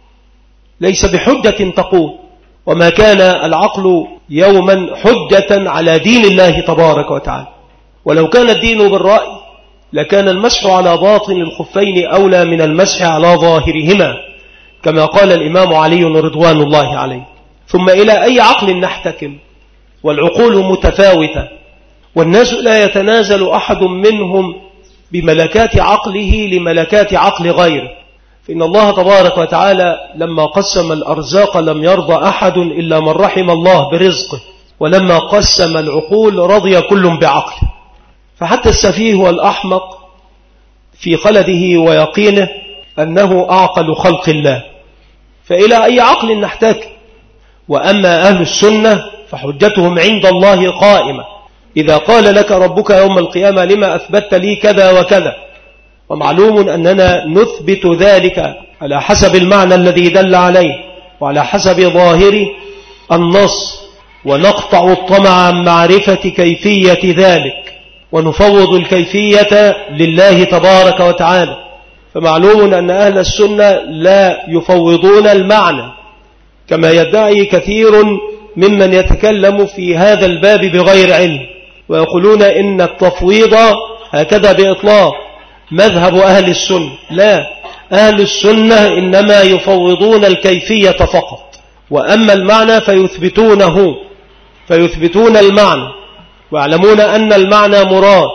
Speaker 1: ليس بحجة تقول. وما كان العقل يوما حجة على دين الله تبارك وتعالى. ولو كان الدين بالرأي لكان المسح على باطن الخفين أولى من المسح على ظاهرهما، كما قال الإمام علي رضوان الله عليه. ثم إلى أي عقل نحتكم؟ والعقول متفاوتة، والناس لا يتنازل أحد منهم بملكات عقله لملكات عقل غيره. فإن الله تبارك وتعالى لما قسم الأرزاق لم يرضى أحد إلا من رحم الله برزقه، ولما قسم العقول رضي كل بعقله. فحتى السفيه والأحمق في خلده ويقينه أنه أعقل خلق الله، فإلى أي عقل نحتاج؟ وأما أهل السنة فحجتهم عند الله قائمة. إذا قال لك ربك يوم القيامة لما أثبت لي كذا وكذا، ومعلوم أننا نثبت ذلك على حسب المعنى الذي دل عليه وعلى حسب ظاهر النص، ونقطع الطمع عن معرفة كيفية ذلك، ونفوض الكيفية لله تبارك وتعالى. فمعلوم أن أهل السنة لا يفوضون المعنى كما يدعي كثير ممن يتكلم في هذا الباب بغير علم، ويقولون إن التفويض هكذا بإطلاق مذهب أهل السنة. لا، أهل السنة إنما يفوضون الكيفية فقط، وأما المعنى فيثبتونه، فيثبتون المعنى ويعلمون أن المعنى مراد،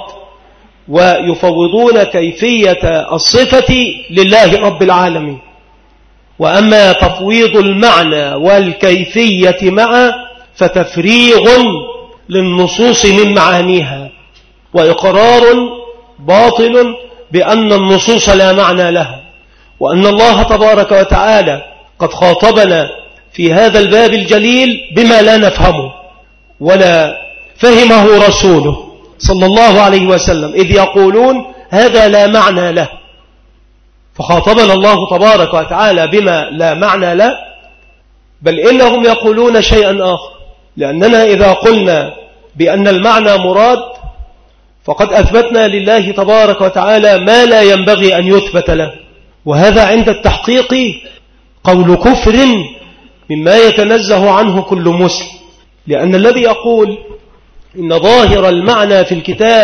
Speaker 1: ويفوضون كيفية الصفة لله رب العالمين. وأما تفويض المعنى والكيفية معا فتفريغ للنصوص من معانيها، وإقرار باطل بأن النصوص لا معنى لها، وأن الله تبارك وتعالى قد خاطبنا في هذا الباب الجليل بما لا نفهمه ولا فهمه رسوله صلى الله عليه وسلم، إذ يقولون هذا لا معنى له. فخاطبنا الله تبارك وتعالى بما لا معنى له، بل إنهم يقولون شيئا آخر، لأننا إذا قلنا بأن المعنى مراد فقد أثبتنا لله تبارك وتعالى ما لا ينبغي أن يثبت له، وهذا عند التحقيق قول كفر مما يتنزه عنه كل مسلم. لأن الذي يقول إن ظاهر المعنى في الكتاب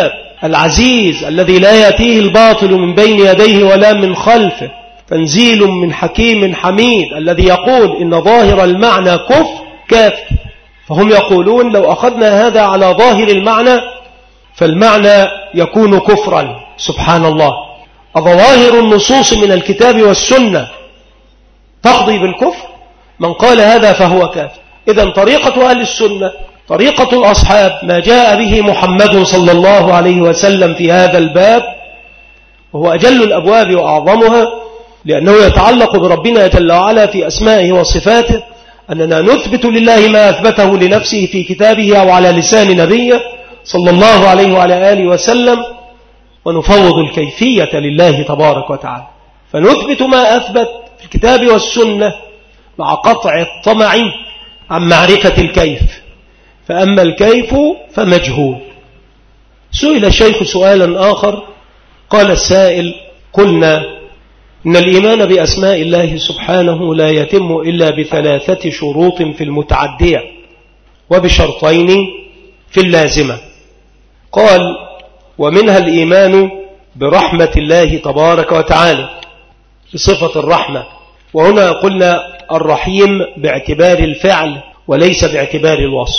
Speaker 1: العزيز الذي لا يأتيه الباطل من بين يديه ولا من خلفه، تنزيل من حكيم حميد، الذي يقول إن ظاهر المعنى كفر كافر. فهم يقولون لو أخذنا هذا على ظاهر المعنى فالمعنى يكون كفرا. سبحان الله، أظواهر النصوص من الكتاب والسنة تقضي بالكفر؟ من قال هذا فهو كافر. إذن طريقة أهل السنة طريقة الأصحاب ما جاء به محمد صلى الله عليه وسلم في هذا الباب، وهو أجل الأبواب وأعظمها، لأنه يتعلق بربنا جل وعلا في أسمائه وصفاته، أننا نثبت لله ما أثبته لنفسه في كتابه أو على لسان نبيه صلى الله عليه وعلى آله وسلم، ونفوض الكيفية لله تبارك وتعالى. فنثبت ما أثبت في الكتاب والسنة مع قطع الطمع عن معرفة الكيف، فأما الكيف فمجهول. سئل الشيخ سؤالا آخر، قال السائل: قلنا إن الإيمان بأسماء الله سبحانه لا يتم إلا بثلاثة شروط في المتعدية وبشرطين في اللازمة. قال: ومنها الإيمان برحمة الله تبارك وتعالى بصفة الرحمة، وهنا قلنا الرحيم باعتبار الفعل وليس باعتبار الوصف.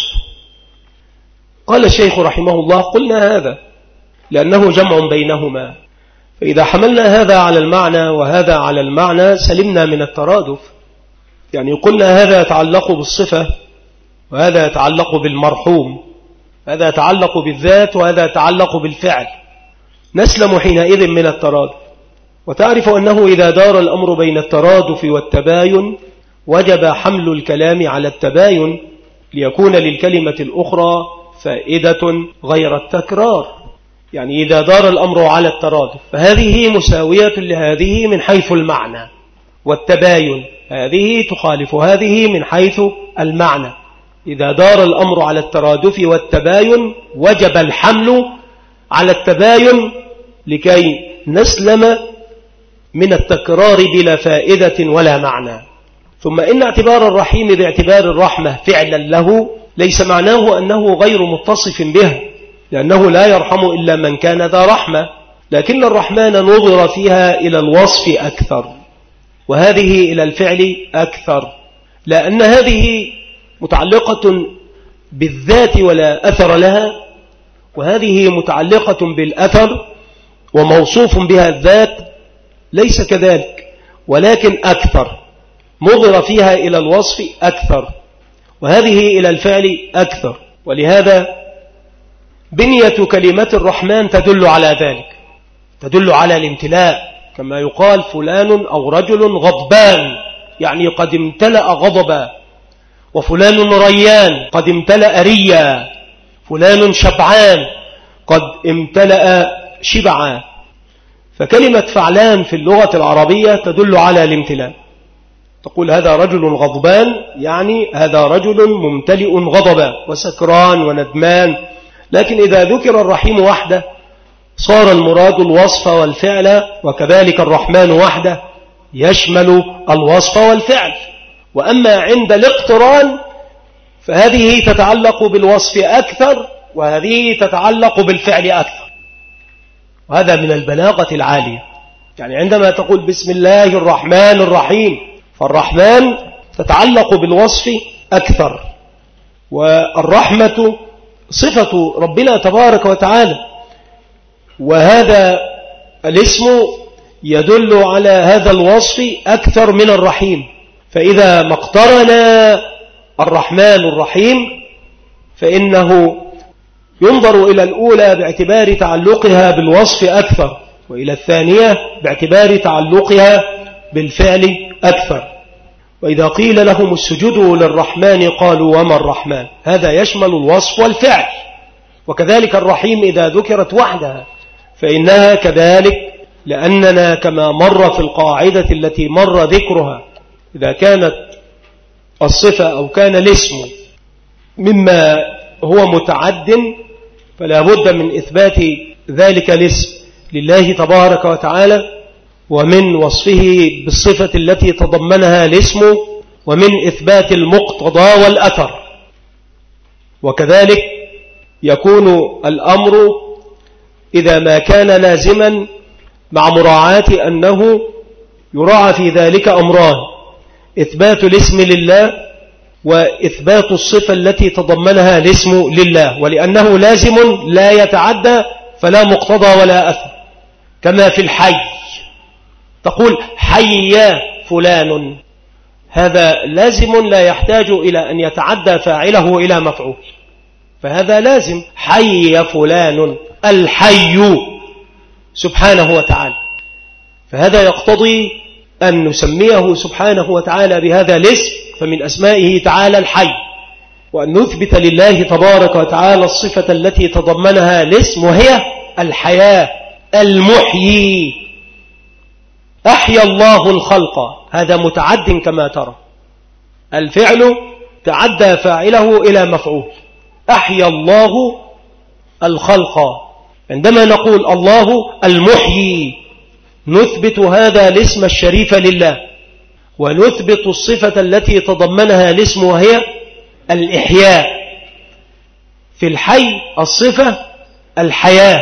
Speaker 1: قال الشيخ رحمه الله: قلنا هذا لأنه جمع بينهما، فإذا حملنا هذا على المعنى وهذا على المعنى سلمنا من الترادف. يعني قلنا هذا يتعلق بالصفة وهذا يتعلق بالمرحوم، هذا يتعلق بالذات وهذا يتعلق بالفعل، نسلم حينئذ من الترادف. وتعرف أنه إذا دار الأمر بين الترادف والتباين وجب حمل الكلام على التباين ليكون للكلمة الأخرى فائدة غير التكرار. يعني إذا دار الأمر على الترادف فهذه مساوية لهذه من حيث المعنى، والتباين هذه تخالف هذه من حيث المعنى. إذا دار الأمر على الترادف والتباين وجب الحمل على التباين لكي نسلم من التكرار بلا فائدة ولا معنى. ثم إن اعتبار الرحيم باعتبار الرحمة فعلا له ليس معناه أنه غير متصف به، لأنه لا يرحم إلا من كان ذا رحمة، لكن الرحمن نظر فيها إلى الوصف أكثر، وهذه إلى الفعل أكثر، لأن هذه متعلقة بالذات ولا أثر لها، وهذه متعلقة بالأثر وموصوف بها الذات ليس كذلك، ولكن أكثر، نظر فيها إلى الوصف أكثر، وهذه إلى الفعل أكثر. ولهذا بنية كلمة الرحمن تدل على ذلك، تدل على الامتلاء، كما يقال فلان أو رجل غضبان، يعني قد امتلأ غضبا، وفلان ريان قد امتلأ ريا، فلان شبعان قد امتلأ شبعا. فكلمة فعلان في اللغة العربية تدل على الامتلاء، تقول هذا رجل غضبان يعني هذا رجل ممتلئ غضبا وسكران وندمان. لكن إذا ذكر الرحيم وحده صار المراد الوصف والفعل، وكذلك الرحمن وحده يشمل الوصف والفعل. وأما عند الاقتران فهذه تتعلق بالوصف أكثر وهذه تتعلق بالفعل أكثر، وهذا من البلاغة العالية. يعني عندما تقول بسم الله الرحمن الرحيم فالرحمن تتعلق بالوصف أكثر، والرحمة صفة ربنا تبارك وتعالى، وهذا الاسم يدل على هذا الوصف أكثر من الرحيم. فإذا ما اقترن الرحمن الرحيم فإنه ينظر إلى الأولى باعتبار تعلقها بالوصف أكثر، وإلى الثانية باعتبار تعلقها بالفعل أكثر. وإذا قيل لهم اسجدوا للرحمن قالوا وما الرحمن، هذا يشمل الوصف والفعل. وكذلك الرحيم إذا ذكرت وحدها فإنها كذلك، لأننا كما مر في القاعدة التي مر ذكرها إذا كانت الصفة أو كان الاسم مما هو متعد فلا بد من إثبات ذلك الاسم لله تبارك وتعالى، ومن وصفه بالصفة التي تضمنها الاسم، ومن إثبات المقتضى إذا ما كان لازما مع مراعاة أنه يراعى في ذلك أمران: إثبات الاسم لله وإثبات الصفة التي تضمنها الاسم لله، ولأنه لازم لا يتعدى فلا مقتضى ولا أثر. كما في الحي، تقول حي يا فلان، هذا لازم لا يحتاج إلى أن يتعدى فاعله إلى مفعول، فهذا لازم حي يا فلان الحي سبحانه وتعالى، فهذا يقتضي أن نسميه سبحانه وتعالى بهذا الاسم، فمن أسمائه تعالى الحي، وأن نثبت لله تبارك وتعالى الصفة التي تضمنها الاسم وهي الحياة المحيي. أحيا الله الخلق، هذا متعد كما ترى، الفعل تعدى فاعله إلى مفعول. أحيا الله الخلق، عندما نقول الله المحيي نثبت هذا الاسم الشريف لله، ونثبت الصفة التي تضمنها الاسم وهي الإحياء. في الحي الصفة الحياة،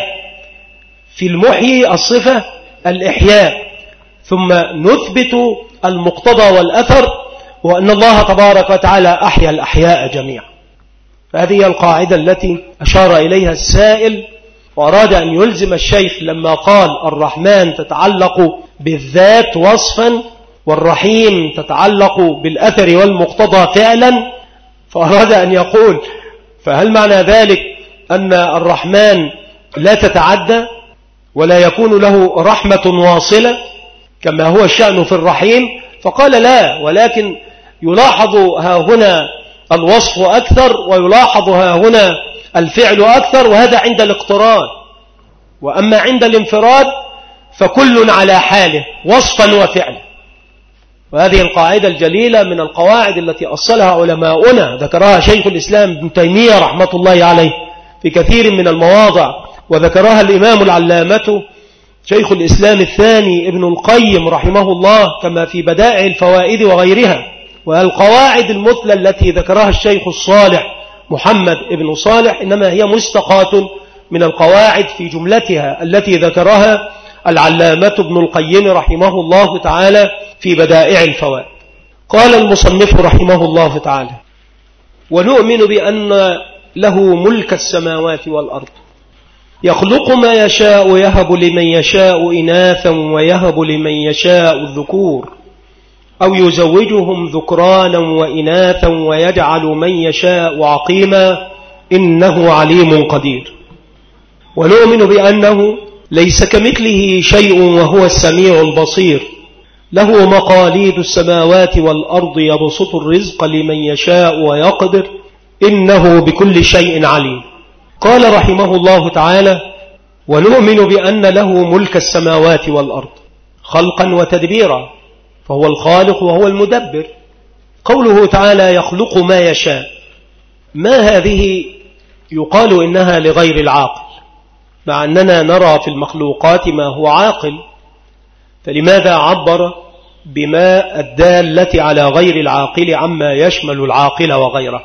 Speaker 1: في المحيي الصفة الإحياء، ثم نثبت المقتضى والأثر، وأن الله تبارك وتعالى أحيا الأحياء جميعا. فهذه القاعدة التي أشار إليها السائل، وأراد أن يلزم الشيخ لما قال الرحمن تتعلق بالذات وصفا والرحيم تتعلق بالأثر والمقتضى فعلا، فأراد أن يقول: فهل معنى ذلك أن الرحمن لا تتعدى ولا يكون له رحمة واصلة كما هو الشأن في الرحيم؟ فقال: لا، ولكن يلاحظ ها هنا الوصف أكثر، ويلاحظ ها هنا الفعل أكثر، وهذا عند الاقتران. وأما عند الانفراد فكل على حاله وصفا وفعلا. وهذه القاعدة الجليلة من القواعد التي أصلها علماؤنا، ذكرها شيخ الإسلام ابن تيمية رحمة الله عليه في كثير من المواضع، وذكرها الإمام العلامة شيخ الإسلام الثاني ابن القيم رحمه الله كما في بدائع الفوائد وغيرها. والقواعد المثلى التي ذكرها الشيخ الصالح محمد ابن صالح إنما هي مستقاة من القواعد في جملتها التي ذكرها العلامة ابن القيم رحمه الله تعالى في بدائع الفوائد. قال المصنف رحمه الله تعالى: ونؤمن بأن له ملك السماوات والأرض، يخلق ما يشاء ويهب لمن يشاء إناثا ويهب لمن يشاء الذكور أو يزوجهم ذكرانا وإناثا ويجعل من يشاء عقيما إنه عليم قدير. ونؤمن بأنه ليس كمثله شيء وهو السميع البصير، له مقاليد السماوات والأرض يبسط الرزق لمن يشاء ويقدر إنه بكل شيء عليم. قال رحمه الله تعالى: ونؤمن بأن له ملك السماوات والأرض خلقا وتدبيرا، فهو الخالق وهو المدبر. قوله تعالى يخلق ما يشاء، ما هذه يقال إنها لغير العاقل، مع أننا نرى في المخلوقات ما هو عاقل، فلماذا عبر بما الدالة على غير العاقل عما يشمل العاقل وغيره؟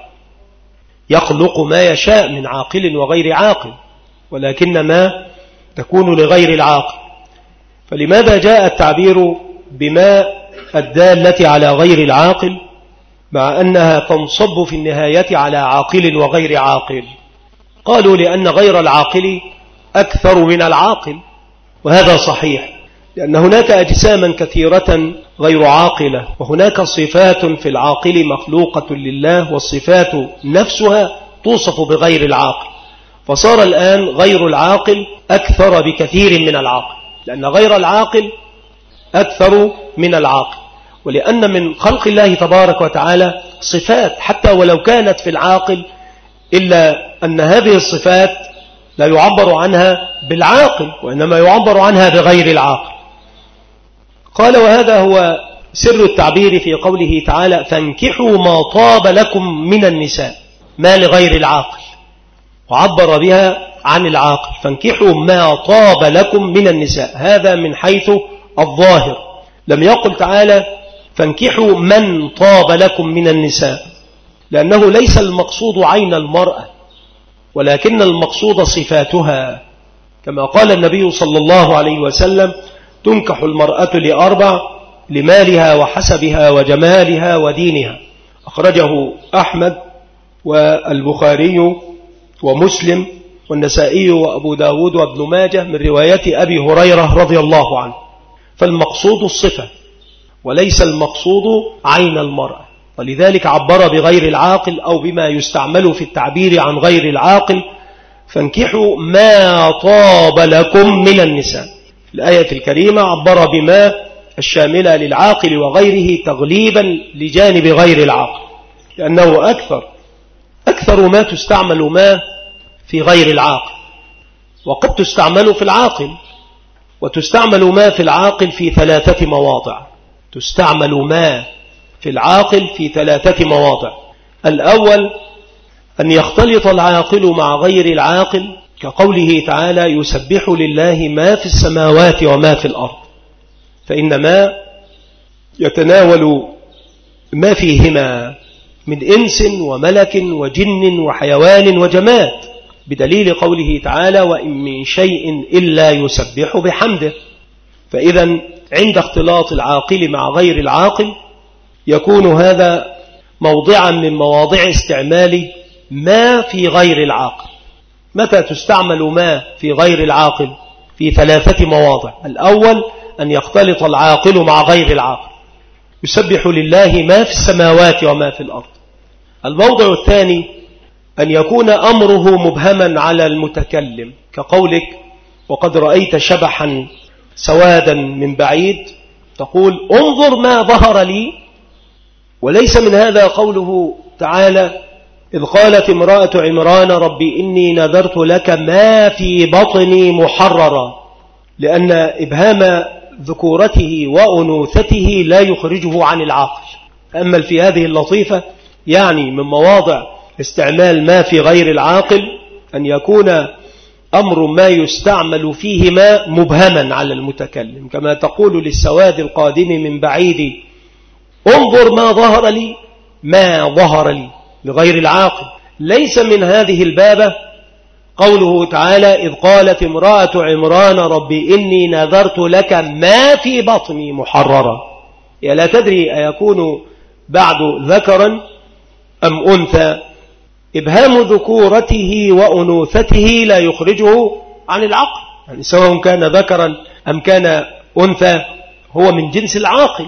Speaker 1: يخلق ما يشاء من عاقل وغير عاقل، ولكن ما تكون لغير العاقل، فلماذا جاء التعبير بما الدالة على غير العاقل مع أنها تنصب في النهاية على عاقل وغير عاقل؟ قالوا لأن غير العاقل أكثر من العاقل، وهذا صحيح، لأن هناك أجساما كثيرة غير عاقلة، وهناك صفات في العاقل مخلوقة لله، والصفات نفسها توصف بغير العاقل، فصار الآن غير العاقل أكثر بكثير من العاقل، لأن غير العاقل أكثر من العاقل، ولأن من خلق الله تبارك وتعالى صفات حتى ولو كانت في العاقل، إلا أن هذه الصفات لا يعبر عنها بالعاقل، وإنما يعبر عنها بغير العاقل. قال: وهذا هو سر التعبير في قوله تعالى: فانكحوا ما طاب لكم من النساء، ما لغير العاقل، وعبر بها عن العاقل، فانكحوا ما طاب لكم من النساء، هذا من حيث الظاهر. لم يقل تعالى فانكحوا من طاب لكم من النساء، لأنه ليس المقصود عين المرأة، ولكن المقصود صفاتها، كما قال النبي صلى الله عليه وسلم: تنكح المرأة لأربع: لمالها وحسبها وجمالها ودينها. أخرجه أحمد والبخاري ومسلم والنسائي وأبو داود وابن ماجه من رواية أبي هريرة رضي الله عنه. فالمقصود الصفة وليس المقصود عين المرأة، ولذلك عبر بغير العاقل أو بما يستعمل في التعبير عن غير العاقل: فانكحوا ما طاب لكم من النساء. الآية الكريمة عبر بما الشاملة للعاقل وغيره تغليبا لجانب غير العاقل، لأنه أكثر أكثر ما تستعمل ما في غير العاقل، وقد تستعمل في العاقل، وتستعمل ما في العاقل في ثلاثة مواضع. تستعمل ما في العاقل في ثلاثة مواضع. الأول أن يختلط العاقل مع غير العاقل، كقوله تعالى: يسبح لله ما في السماوات وما في الأرض، فإن ما يتناول ما فيهما من إنس وملك وجن وحيوان وجماد، بدليل قوله تعالى: وإن من شيء إلا يسبح بحمده. فإذا عند اختلاط العاقل مع غير العاقل يكون هذا موضعا من مواضع استعمال ما في غير العاقل. متى تستعمل ما في غير العاقل؟ في ثلاثة مواضع. الأول أن يختلط العاقل مع غير العاقل: يسبح لله ما في السماوات وما في الأرض. الموضع الثاني أن يكون أمره مبهما على المتكلم، كقولك: وقد رأيت شبحا سوادا من بعيد، تقول: انظر ما ظهر لي. وليس من هذا قوله تعالى: إذ قالت امرأة عمران ربي إني نذرت لك ما في بطني محررا، لأن إبهام ذكورته وأنوثته لا يخرجه عن العقل. أما في هذه اللطيفة يعني من مواضع استعمال ما في غير العاقل أن يكون أمر ما يستعمل فيه ما مبهما على المتكلم، كما تقول للسواد القادم من بعيد: انظر ما ظهر لي. ما ظهر لي لغير العاقل. ليس من هذه البابة قوله تعالى: إذ قالت امرأة عمران ربي إني نذرت لك ما في بطني محررا. يا لا تدري أيكون بعد ذكرا أم أنثى. إبهام ذكورته وأنوثته لا يخرجه عن العقل، يعني سواء كان ذكرا أم كان أنثى هو من جنس العاقل.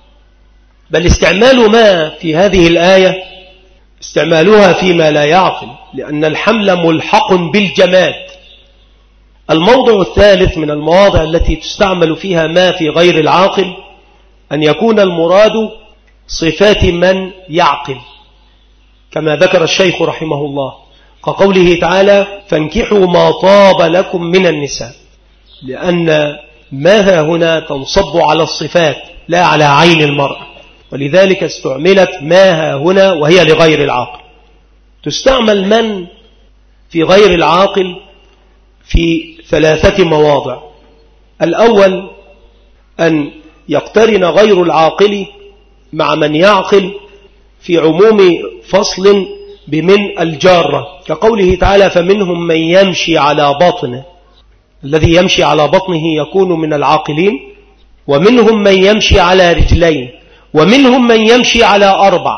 Speaker 1: بل استعمال ما في هذه الآية استعمالها فيما لا يعقل، لأن الحمل ملحق بالجماد. الموضع الثالث من المواضع التي تستعمل فيها ما في غير العاقل أن يكون المراد صفات من يعقل، كما ذكر الشيخ رحمه الله كقوله تعالى: فانكحوا ما طاب لكم من النساء، لأن ما هنا تنصب على الصفات لا على عين المرأة، ولذلك استعملت ما هنا وهي لغير العاقل. تستعمل من في غير العاقل في ثلاثة مواضع. الأول أن يقترن غير العاقل مع من يعقل في عموم فصل بمن الجارة، كقوله تعالى: فمنهم من يمشي على بطنه. الذي يمشي على بطنه يكون من العاقلين، ومنهم من يمشي على رجلين، ومنهم من يمشي على أربع.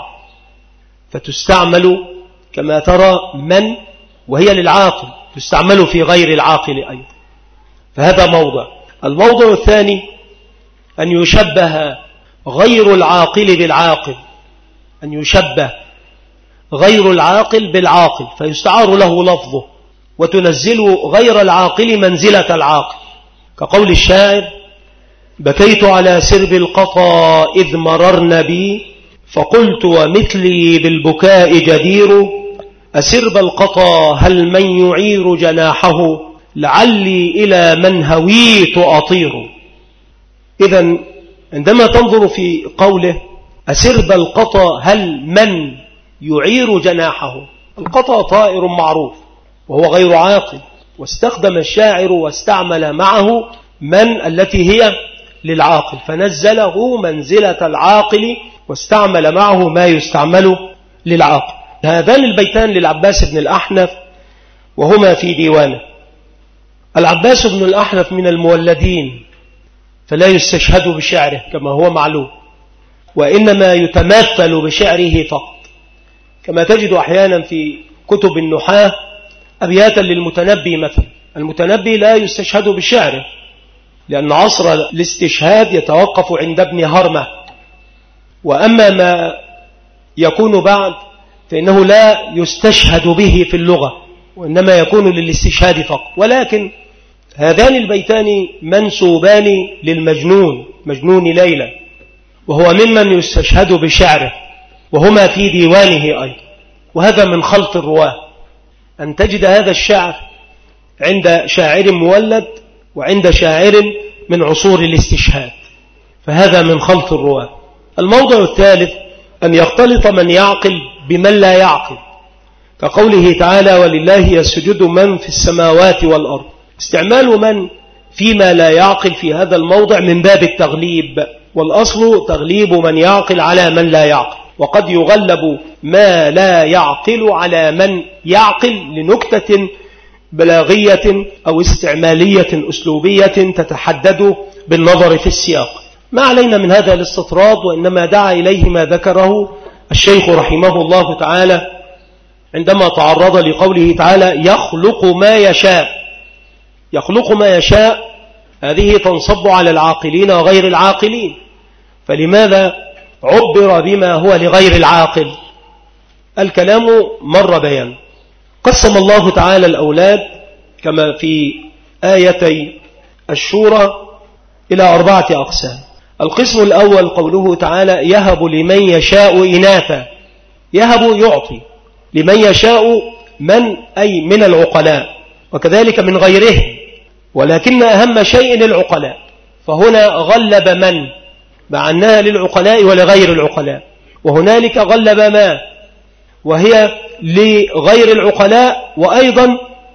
Speaker 1: فتستعمل كما ترى من وهي للعاقل، تستعمل في غير العاقل أيضا. فهذا موضع. الموضع الثاني أن يشبه غير العاقل بالعاقل، أن يشبه غير العاقل بالعاقل فيستعار له لفظه، وتنزل غير العاقل منزلة العاقل، كقول الشاعر: بكيت على سرب القطا إذ مررن بي، فقلت ومثلي بالبكاء جدير، أسرب القطا هل من يعير جناحه، لعلي إلى من هويت أطير. إذن عندما تنظر في قوله أسرب القطا هل من يعير جناحه، القطا طائر معروف وهو غير عاقل، واستخدم الشاعر واستعمل معه من التي هي للعاقل، فنزله منزلة العاقل واستعمل معه ما يستعمل للعاقل. هذان البيتان للعباس بن الأحنف وهما في ديوانه. العباس بن الأحنف من المولدين، فلا يستشهد بشعره كما هو معلوم، وإنما يتمثل بشعره فقط، كما تجد أحيانا في كتب النحاة أبياتا للمتنبي مثلا. المتنبي لا يستشهد بشعره، لأن عصر الاستشهاد يتوقف عند ابن هرمة، وأما ما يكون بعد فإنه لا يستشهد به في اللغة، وإنما يكون للاستشهاد فقط. ولكن هذان البيتان منسوبان للمجنون، مجنون ليلى، وهو ممن يستشهد بشعره، وهما في ديوانه أيضا. وهذا من خلط الرواه، أن تجد هذا الشعر عند شاعر مولد وعند شاعر من عصور الاستشهاد، فهذا من خلط الرواه. الموضع الثالث أن يختلط من يعقل بمن لا يعقل، كقوله تعالى ولله يسجد من في السماوات والأرض. استعمال من فيما لا يعقل في هذا الموضع من باب التغليب، والأصل تغليب من يعقل على من لا يعقل، وقد يغلب ما لا يعقل على من يعقل لنكتة بلاغية أو استعمالية أسلوبية تتحدد بالنظر في السياق. ما علينا من هذا الاستطراد، وإنما دعا إليه ما ذكره الشيخ رحمه الله تعالى عندما تعرض لقوله تعالى يخلق ما يشاء. يخلق ما يشاء هذه تنصب على العاقلين وغير العاقلين، فلماذا عبر بما هو لغير العاقل؟ الكلام مر بيان. قسم الله تعالى الأولاد كما في آيتي الشورى إلى أربعة أقسام. القسم الأول قوله تعالى يهب لمن يشاء إناثا. يهب يعطي لمن يشاء، من أي من العقلاء، وكذلك من غيره، ولكن أهم شيء العقلاء، فهنا غلب من مع أنها للعقلاء ولغير العقلاء، وهنالك غلب ما وهي لغير العقلاء وأيضا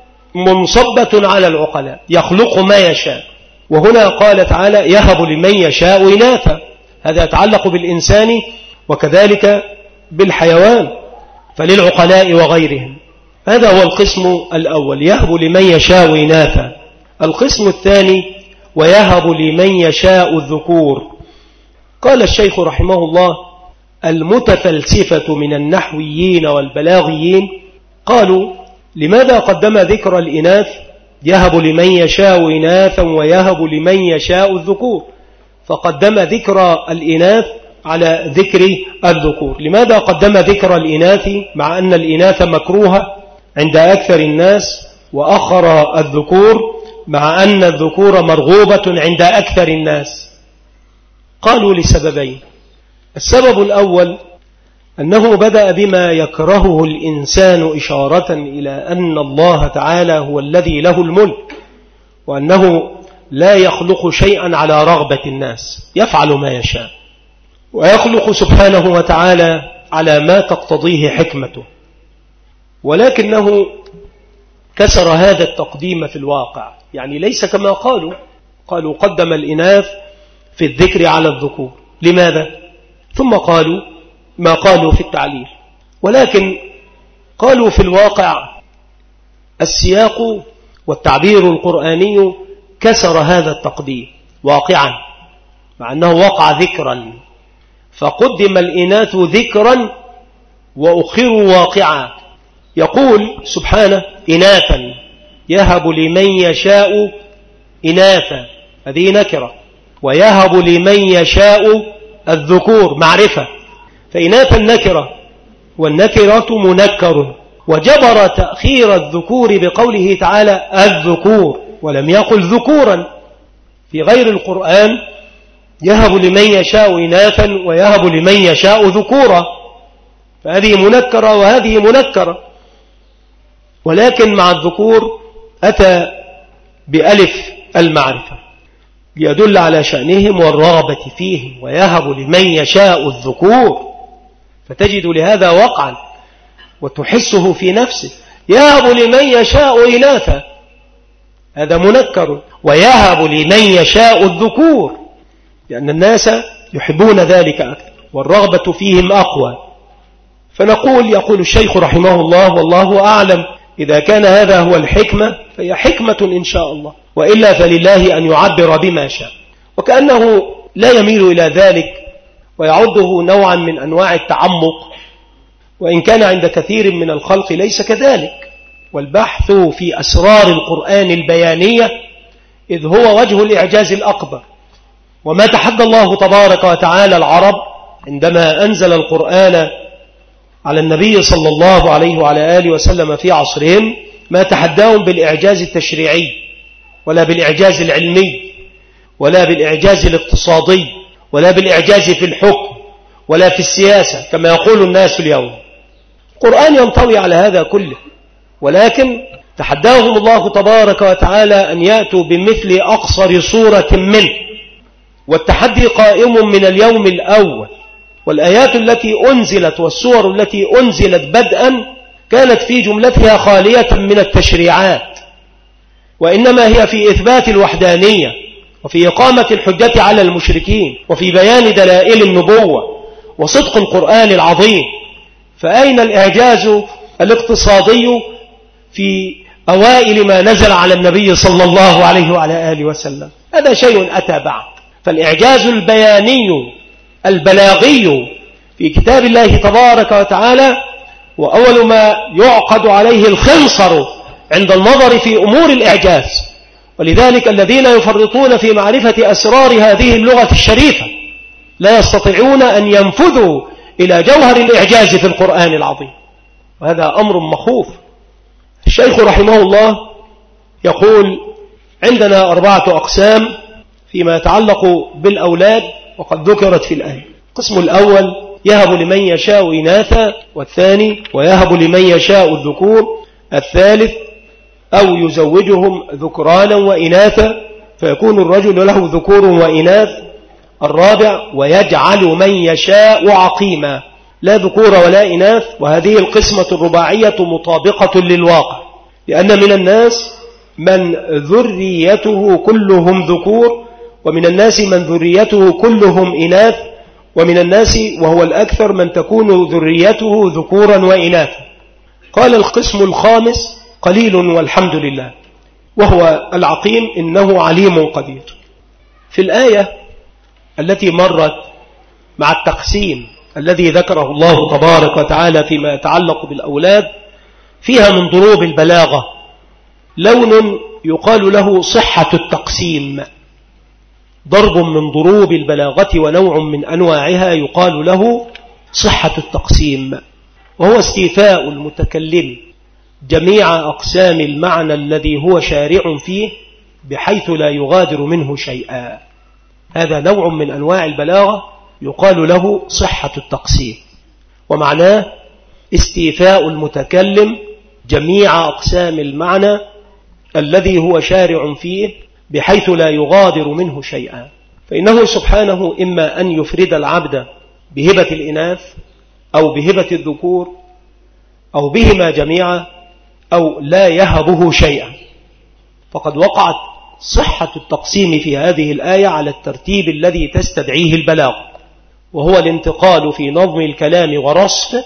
Speaker 1: منصبة على العقلاء، يخلق ما يشاء. وهنا قال تعالى يهب لمن يشاء إناثا، هذا يتعلق بالإنسان وكذلك بالحيوان، فللعقلاء وغيرهم. هذا هو القسم الأول، يهب لمن يشاء إناثا. القسم الثاني ويهب لمن يشاء الذكور. قال الشيخ رحمه الله المتفلسفة من النحويين والبلاغيين قالوا لماذا قدم ذكر الإناث؟ يهب لمن يشاء إناثا ويهب لمن يشاء الذكور، فقدم ذكر الإناث على ذكر الذكور. لماذا قدم ذكر الإناث مع أن الإناث مكروهة عند أكثر الناس، وأخر الذكور مع أن الذكور مرغوبة عند أكثر الناس؟ قالوا لسببين. السبب الأول أنه بدأ بما يكرهه الإنسان إشارة إلى أن الله تعالى هو الذي له الملك، وأنه لا يخلق شيئا على رغبة الناس، يفعل ما يشاء، ويخلق سبحانه وتعالى على ما تقتضيه حكمته. ولكنه كسر هذا التقديم في الواقع، يعني ليس كما قالوا قالوا قدم الإناث في الذكر على الذكور. لماذا؟ ثم قالوا ما قالوا في التعليل، ولكن قالوا في الواقع السياق والتعبير القرآني كسر هذا التقديم واقعا، مع أنه وقع ذكرا، فقدم الإناث ذكرا وأخروا واقعا. يقول سبحانه إناثا يهب لمن يشاء إناثا، هذه نكرة، ويهب لمن يشاء الذكور معرفة، فإناثا نكرة والنكرة منكر، وجبر تأخير الذكور بقوله تعالى الذكور ولم يقل ذكورا. في غير القرآن يهب لمن يشاء إناثا ويهب لمن يشاء ذكورا، فهذه منكرة وهذه منكرة، ولكن مع الذكور أتى بألف المعرفة ليدل على شأنهم والرغبة فيهم، ويهب لمن يشاء الذكور، فتجد لهذا وقعا وتحسه في نفسه. يهب لمن يشاء إناثا هذا منكر، ويهب لمن يشاء الذكور لأن الناس يحبون ذلك أكثر والرغبة فيهم أقوى. فنقول يقول الشيخ رحمه الله والله أعلم إذا كان هذا هو الحكمة فهي حكمة إن شاء الله، وإلا فلله أن يعبر بما شاء. وكأنه لا يميل إلى ذلك ويعده نوعا من أنواع التعمق، وإن كان عند كثير من الخلق ليس كذلك. والبحث في أسرار القرآن البيانية إذ هو وجه الإعجاز الأكبر. وما تحدى الله تبارك وتعالى العرب عندما أنزل القرآن على النبي صلى الله عليه وعلى آله وسلم في عصرهم، ما تحداهم بالإعجاز التشريعي ولا بالإعجاز العلمي ولا بالإعجاز الاقتصادي ولا بالإعجاز في الحكم ولا في السياسة كما يقول الناس اليوم. القرآن ينطوي على هذا كله، ولكن تحداهم الله تبارك وتعالى أن يأتوا بمثل أقصر صورة منه، والتحدي قائم من اليوم الأول. والآيات التي أنزلت والسور التي أنزلت بدءا كانت في جملتها خالية من التشريعات، وإنما هي في إثبات الوحدانية وفي إقامة الحجة على المشركين وفي بيان دلائل النبوة وصدق القرآن العظيم. فأين الإعجاز الاقتصادي في أوائل ما نزل على النبي صلى الله عليه وعلى آله وسلم؟ هذا شيء أتى بعد. فالإعجاز البياني البلاغي في كتاب الله تبارك وتعالى وأول ما يعقد عليه الخنصر عند النظر في أمور الإعجاز. ولذلك الذين يفرطون في معرفة أسرار هذه اللغة الشريفة لا يستطيعون أن ينفذوا إلى جوهر الإعجاز في القرآن العظيم، وهذا أمر مخوف. الشيخ رحمه الله يقول: عندنا أربعة أقسام فيما يتعلق بالأولاد وقد ذكرت في الآية. القسم الأول يهب لمن يشاء إناثا، والثاني ويهب لمن يشاء الذكور، الثالث أو يزوجهم ذكرانا وإناثا فيكون الرجل له ذكور وإناث، الرابع ويجعل من يشاء عقيما لا ذكور ولا إناث. وهذه القسمة الرباعية مطابقة للواقع، لأن من الناس من ذريته كلهم ذكور، ومن الناس من ذريته كلهم إناث، ومن الناس وهو الأكثر من تكون ذريته ذكورا وإناثا. قال القسم الخامس قليل والحمد لله، وهو العقيم إنه عليم قدير. في الآية التي مرت مع التقسيم الذي ذكره الله تبارك وتعالى فيما يتعلق بالأولاد فيها من ضروب البلاغة لون يقال له صحة التقسيم، ضرب من ضروب البلاغة ونوع من أنواعها يقال له صحة التقسيم، وهو استيفاء المتكلم جميع أقسام المعنى الذي هو شارع فيه بحيث لا يغادر منه شيئا. هذا نوع من أنواع البلاغة يقال له صحة التقسيم، ومعناه استيفاء المتكلم جميع أقسام المعنى الذي هو شارع فيه بحيث لا يغادر منه شيئا. فإنه سبحانه إما أن يفرد العبد بهبة الإناث أو بهبة الذكور أو بهما جميعا أو لا يهبه شيئا. فقد وقعت صحة التقسيم في هذه الآية على الترتيب الذي تستدعيه البلاغ، وهو الانتقال في نظم الكلام ورصفه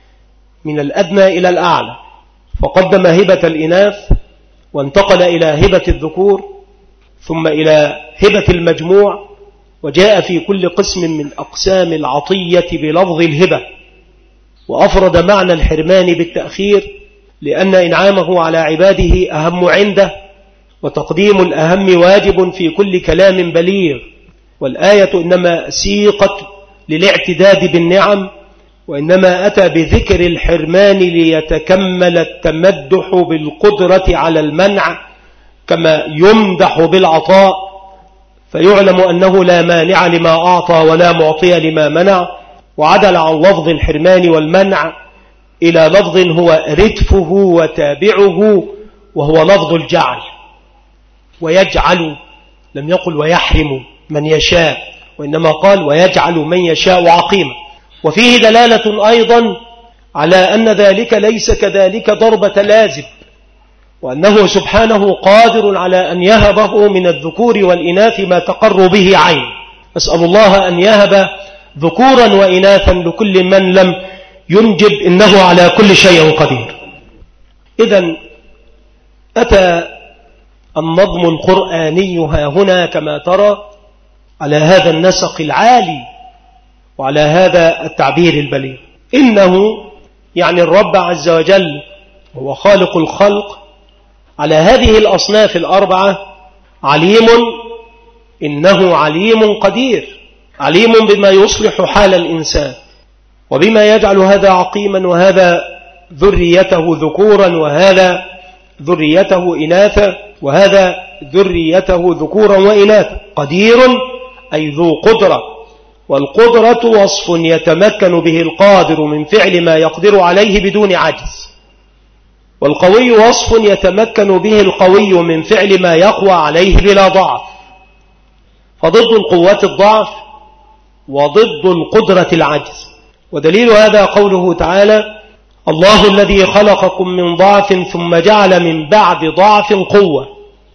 Speaker 1: من الأدنى إلى الأعلى، فقدم هبة الإناث وانتقل إلى هبة الذكور ثم إلى هبة المجموع، وجاء في كل قسم من أقسام العطية بلفظ الهبة، وأفرد معنى الحرمان بالتأخير لأن إنعامه على عباده أهم عنده، وتقديم الأهم واجب في كل كلام بليغ. والآية إنما سيقت للاعتداد بالنعم، وإنما أتى بذكر الحرمان ليتكمل التمدح بالقدرة على المنع كما يمدح بالعطاء، فيعلم أنه لا مانع لما أعطى ولا معطي لما منع. وعدل عن لفظ الحرمان والمنع إلى لفظ هو ردفه وتابعه، وهو لفظ الجعل. ويجعل لم يقل ويحرم من يشاء، وإنما قال ويجعل من يشاء عقيما. وفيه دلالة أيضا على أن ذلك ليس كذلك ضربة لازم، وأنه سبحانه قادر على أن يهبه من الذكور والإناث ما تقر به عين. أسأل الله أن يهب ذكورا وإناثا لكل من لم ينجب، إنه على كل شيء قدير. إذن أتى النظم القرآني ها هنا كما ترى على هذا النسق العالي وعلى هذا التعبير البليغ. إنه يعني الرب عز وجل هو خالق الخلق على هذه الأصناف الأربعة عليم، إنه عليم قدير، عليم بما يصلح حال الإنسان وبما يجعل هذا عقيما وهذا ذريته ذكورا وهذا ذريته إناثا وهذا ذريته ذكورا وإناثا. قدير أي ذو قدرة، والقدرة وصف يتمكن به القادر من فعل ما يقدر عليه بدون عجز، والقوي وصف يتمكن به القوي من فعل ما يقوى عليه بلا ضعف. فضد القوة الضعف وضد القدرة العجز. ودليل هذا قوله تعالى: الله الذي خلقكم من ضعف ثم جعل من بعد ضعف قوة.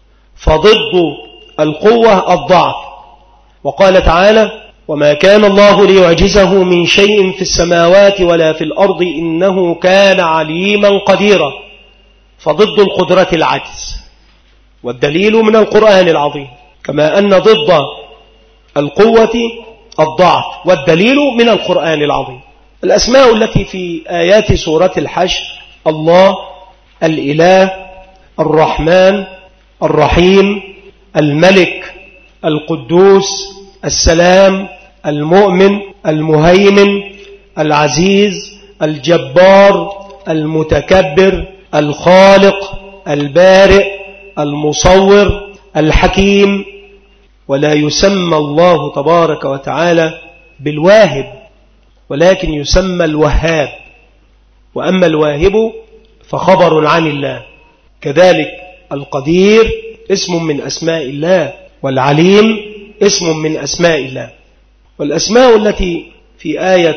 Speaker 1: فضد القوة الضعف. وقال تعالى: وما كان الله ليعجزه من شيء في السماوات ولا في الأرض إنه كان عليما قديرا. فضد القدرة العجز، والدليل من القرآن العظيم، كما أن ضد القوة الضعف، والدليل من القرآن العظيم. الأسماء التي في آيات سورة الحشر: الله، الإله، الرحمن، الرحيم، الملك، القدوس، السلام، المؤمن، المهيمن، العزيز، الجبار، المتكبر، الخالق، البارئ، المصور، الحكيم. ولا يسمى الله تبارك وتعالى بالواهب، ولكن يسمى الوهاب. وأما الواهب فخبر عن الله. كذلك القدير اسم من أسماء الله، والعليم اسم من أسماء الله. والأسماء التي في آية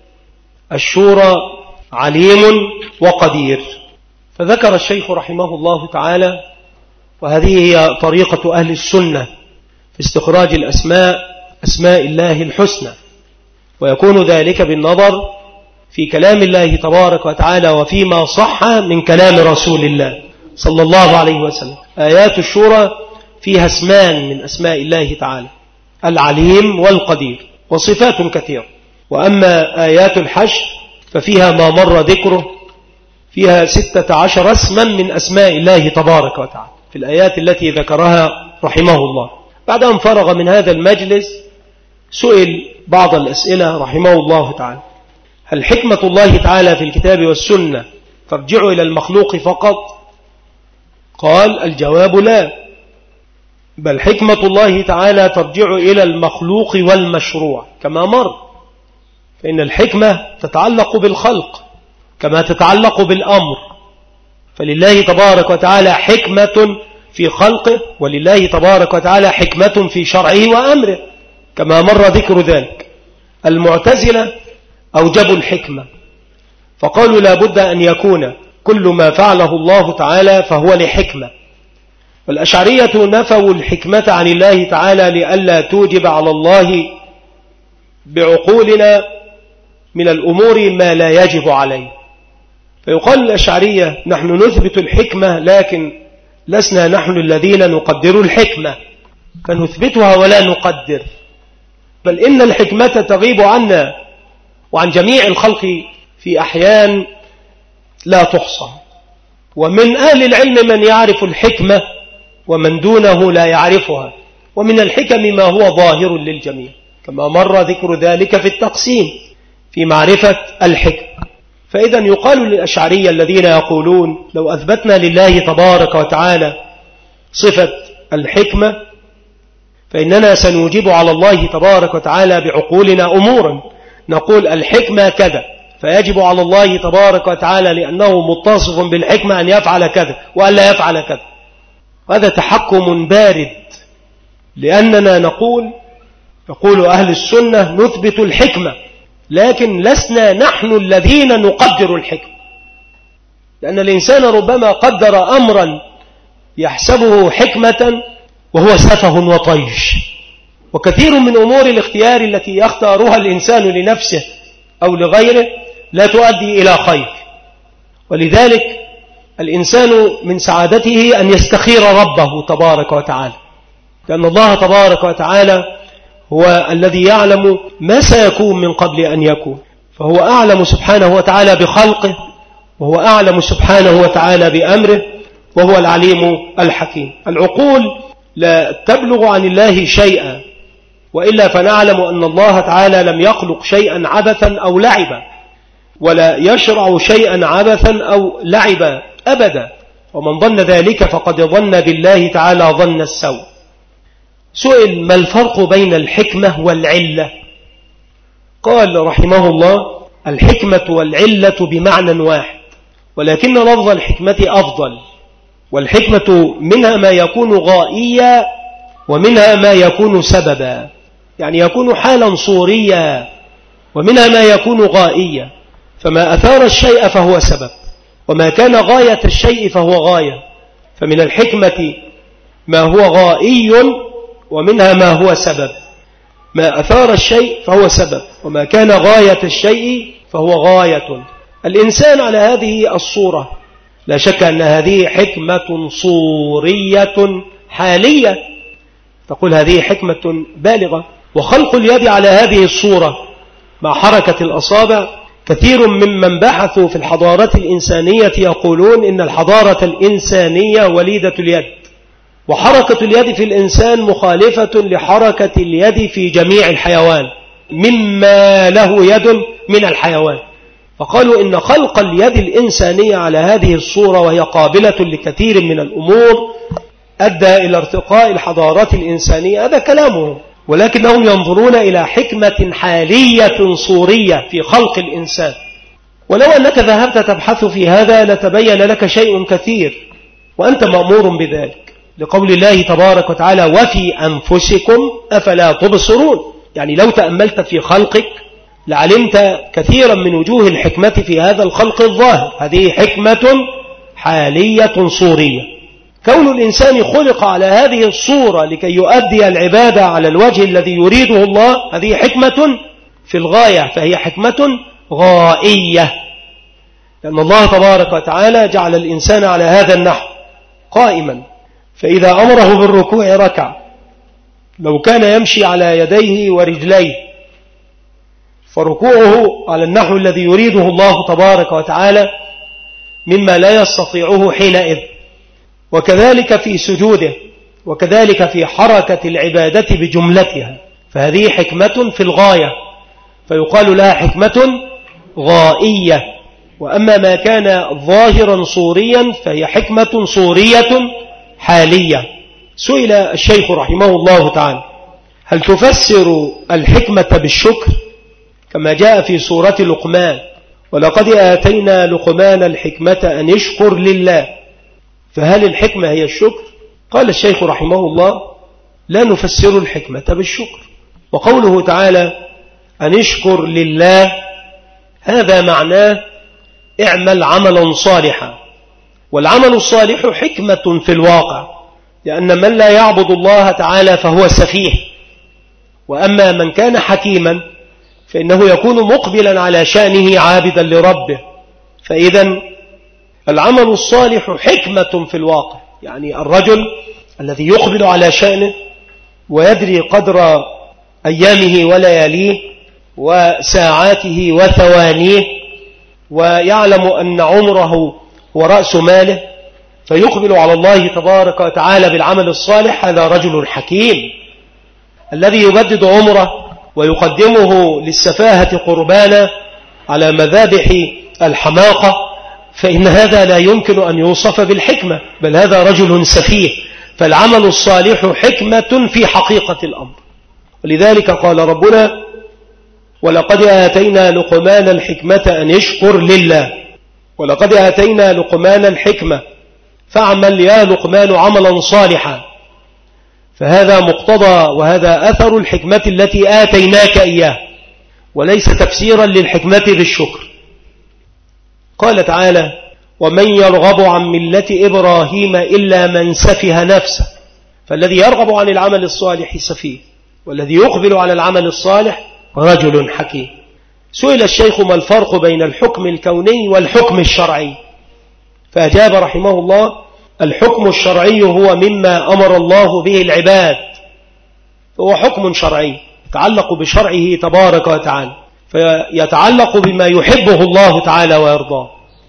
Speaker 1: الشورى عليم وقدير. فذكر الشيخ رحمه الله تعالى، وهذه هي طريقة أهل السنة في استخراج الأسماء، أسماء الله الحسنى، ويكون ذلك بالنظر في كلام الله تبارك وتعالى وفيما صح من كلام رسول الله صلى الله عليه وسلم. آيات الشورى فيها اسمان من أسماء الله تعالى: العليم والقدير، وصفات كثيرة. وأما آيات الحشر ففيها ما مر ذكره، فيها ستة عشر اسما من أسماء الله تبارك وتعالى في الآيات التي ذكرها رحمه الله. بعد أن فرغ من هذا المجلس سئل بعض الأسئلة رحمه الله تعالى: هل حكمة الله تعالى في الكتاب والسنة ترجع إلى المخلوق فقط؟ قال: الجواب لا، بل حكمة الله تعالى ترجع إلى المخلوق والمشروع كما مر. فإن الحكمة تتعلق بالخلق كما تتعلق بالأمر، فلله تبارك وتعالى حكمة في خلقه، ولله تبارك وتعالى حكمة في شرعه وأمره كما مر ذكر ذلك. المعتزلة أوجبوا الحكمة فقالوا لا بد أن يكون كل ما فعله الله تعالى فهو لحكمة. والأشعرية نفوا الحكمة عن الله تعالى لئلا توجب على الله بعقولنا من الأمور ما لا يجب عليه. فيقال الأشعرية: نحن نثبت الحكمة لكن لسنا نحن الذين نقدر الحكمة، فنثبتها ولا نقدر، بل إن الحكمة تغيب عنا وعن جميع الخلق في أحيان لا تحصى. ومن أهل العلم من يعرف الحكمة ومن دونه لا يعرفها، ومن الحكم ما هو ظاهر للجميع كما مر ذكر ذلك في التقسيم في معرفة الحكم. فإذا يقال للأشعرية الذين يقولون لو أثبتنا لله تبارك وتعالى صفة الحكمة فإننا سنوجب على الله تبارك وتعالى بعقولنا أمورا، نقول الحكمة كذا، فيجب على الله تبارك وتعالى لأنه متصف بالحكمة أن يفعل كذا وأن لا يفعل كذا. هذا تحكم بارد، لأننا نقول يقول أهل السنة نثبت الحكمة لكن لسنا نحن الذين نقدر الحكمة، لأن الإنسان ربما قدر أمرا يحسبه حكمة وهو سفه وطيش. وكثير من أمور الاختيار التي يختارها الإنسان لنفسه أو لغيره لا تؤدي إلى خير. ولذلك الإنسان من سعادته أن يستخير ربه تبارك وتعالى، لأن الله تبارك وتعالى هو الذي يعلم ما سيكون من قبل أن يكون، فهو أعلم سبحانه وتعالى بخلقه، وهو أعلم سبحانه وتعالى بأمره، وهو العليم الحكيم. العقول لا تبلغ عن الله شيئا، وإلا فنعلم أن الله تعالى لم يخلق شيئا عبثا أو لعبا، ولا يشرع شيئا عبثا أو لعبا أبدا، ومن ظن ذلك فقد ظن بالله تعالى ظن السوء. سئل: ما الفرق بين الحكمة والعلة؟ قال رحمه الله: الحكمة والعلة بمعنى واحد، ولكن لفظ الحكمة أفضل. والحكمة منها ما يكون غائيا، ومنها ما يكون سببا، يعني يكون حالا صوريا، ومنها ما يكون غائيا. فما أثار الشيء فهو سبب، وما كان غاية الشيء فهو غاية. فمن الحكمة ما هو غائي، ومنها ما هو سبب. ما أثار الشيء فهو سبب، وما كان غاية الشيء فهو غاية. الإنسان على هذه الصورة لا شك أن هذه حكمة صورية حالية، تقول هذه حكمة بالغة. وخلق اليد على هذه الصورة مع حركة الأصابع، كثير ممن بحثوا في الحضارة الإنسانية يقولون إن الحضارة الإنسانية وليدة اليد، وحركة اليد في الإنسان مخالفة لحركة اليد في جميع الحيوان مما له يد من الحيوان. فقالوا إن خلق اليد الإنسانية على هذه الصورة، وهي قابلة لكثير من الأمور، أدى إلى ارتقاء الحضارات الإنسانية. هذا كلامهم، ولكنهم ينظرون إلى حكمة حالية صورية في خلق الإنسان. ولو أنك ذهبت تبحث في هذا لتبين لك شيء كثير، وأنت مأمور بذلك، لقول الله تبارك وتعالى: وفي أنفسكم أفلا تبصرون. يعني لو تأملت في خلقك لعلمت كثيرا من وجوه الحكمة في هذا الخلق الظاهر. هذه حكمة حالية صورية. كون الإنسان خلق على هذه الصورة لكي يؤدي العبادة على الوجه الذي يريده الله، هذه حكمة في الغاية، فهي حكمة غائية، لأن الله تبارك وتعالى جعل الإنسان على هذا النحو قائما، فإذا أمره بالركوع ركع. لو كان يمشي على يديه ورجليه فركوعه على النحو الذي يريده الله تبارك وتعالى مما لا يستطيعه حينئذ. وكذلك في سجوده، وكذلك في حركة العبادة بجملتها، فهذه حكمة في الغاية، فيقال لها حكمة غائية. وأما ما كان ظاهرا صوريا فهي حكمة صورية حالية. سئل الشيخ رحمه الله تعالى: هل تفسر الحكمة بالشكر كما جاء في سورة لقمان: ولقد آتينا لقمان الحكمة أن يشكر لله، فهل الحكمة هي الشكر؟ قال الشيخ رحمه الله: لا نفسر الحكمة بالشكر. وقوله تعالى أن يشكر لله، هذا معناه اعمل عملا صالحا. والعمل الصالح حكمة في الواقع، لأن من لا يعبد الله تعالى فهو سفيه، وأما من كان حكيما فإنه يكون مقبلا على شأنه عابدا لربه. فإذا العمل الصالح حكمة في الواقع، يعني الرجل الذي يقبل على شأنه ويدري قدر أيامه ولياليه وساعاته وثوانيه، ويعلم أن عمره هو رأس ماله، فيقبل على الله تبارك وتعالى بالعمل الصالح، هذا رجل حكيم. الذي يبدد عمره ويقدمه للسفاهة قربانا على مذابح الحماقة، فإن هذا لا يمكن أن يوصف بالحكمة، بل هذا رجل سفيه. فالعمل الصالح حكمة في حقيقة الأمر. ولذلك قال ربنا: ولقد آتينا لقمان الحكمة أن يشكر لله. ولقد آتينا لقمان الحكمة، فاعمل يا لقمان عملا صالحا. فهذا مقتضى وهذا أثر الحكمة التي آتيناك إياه، وليس تفسيرا للحكمة بالشكر. قال تعالى: ومن يرغب عن ملة إبراهيم إلا من سفه نفسه. فالذي يرغب عن العمل الصالح سفيه، والذي يقبل على العمل الصالح رجل حكيم. سئل الشيخ: ما الفرق بين الحكم الكوني والحكم الشرعي؟ فأجاب رحمه الله: الحكم الشرعي هو مما أمر الله به العباد، فهو حكم شرعي يتعلق بشرعه تبارك وتعالى، فيتعلق بما يحبه الله تعالى ويرضاه،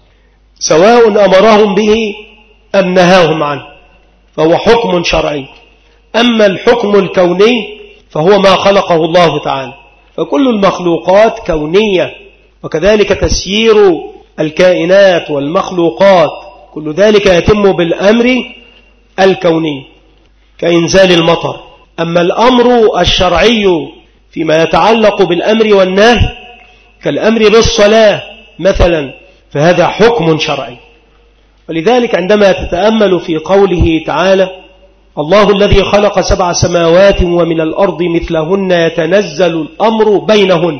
Speaker 1: سواء أمرهم به أم نهاهم عنه، فهو حكم شرعي. أما الحكم الكوني فهو ما خلقه الله تعالى، فكل المخلوقات كونية، وكذلك تسيير الكائنات والمخلوقات كل ذلك يتم بالأمر الكوني كإنزال المطر. أما الأمر الشرعي فيما يتعلق بالأمر والنهي كالأمر بالصلاة مثلا، فهذا حكم شرعي. ولذلك عندما تتأمل في قوله تعالى: الله الذي خلق سبع سماوات ومن الأرض مثلهن يتنزل الأمر بينهن،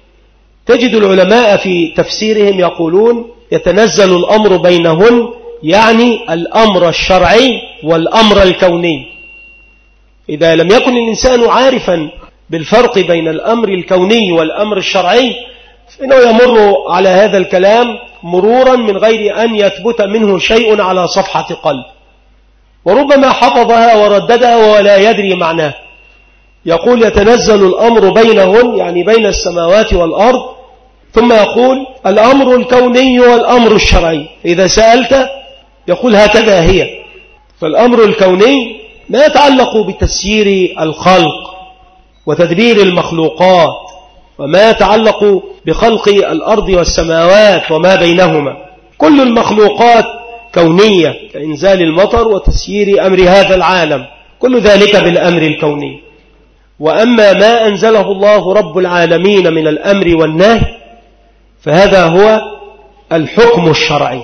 Speaker 1: تجد العلماء في تفسيرهم يقولون يتنزل الأمر بينهن يعني الأمر الشرعي والأمر الكوني. إذا لم يكن الإنسان عارفا بالفرق بين الأمر الكوني والأمر الشرعي فإنه يمر على هذا الكلام مرورا من غير أن يثبت منه شيء على صفحة قلب، وربما حفظها ورددها ولا يدري معناه. يقول يتنزل الأمر بينهن يعني بين السماوات والأرض، ثم يقول الأمر الكوني والأمر الشرعي. إذا سألت يقول هكذا هي. فالأمر الكوني ما يتعلق بتسيير الخلق وتدبير المخلوقات، وما يتعلق بخلق الأرض والسماوات وما بينهما، كل المخلوقات كونية كإنزال المطر وتسيير أمر هذا العالم، كل ذلك بالأمر الكوني. وأما ما أنزله الله رب العالمين من الأمر والنهي فهذا هو الحكم الشرعي.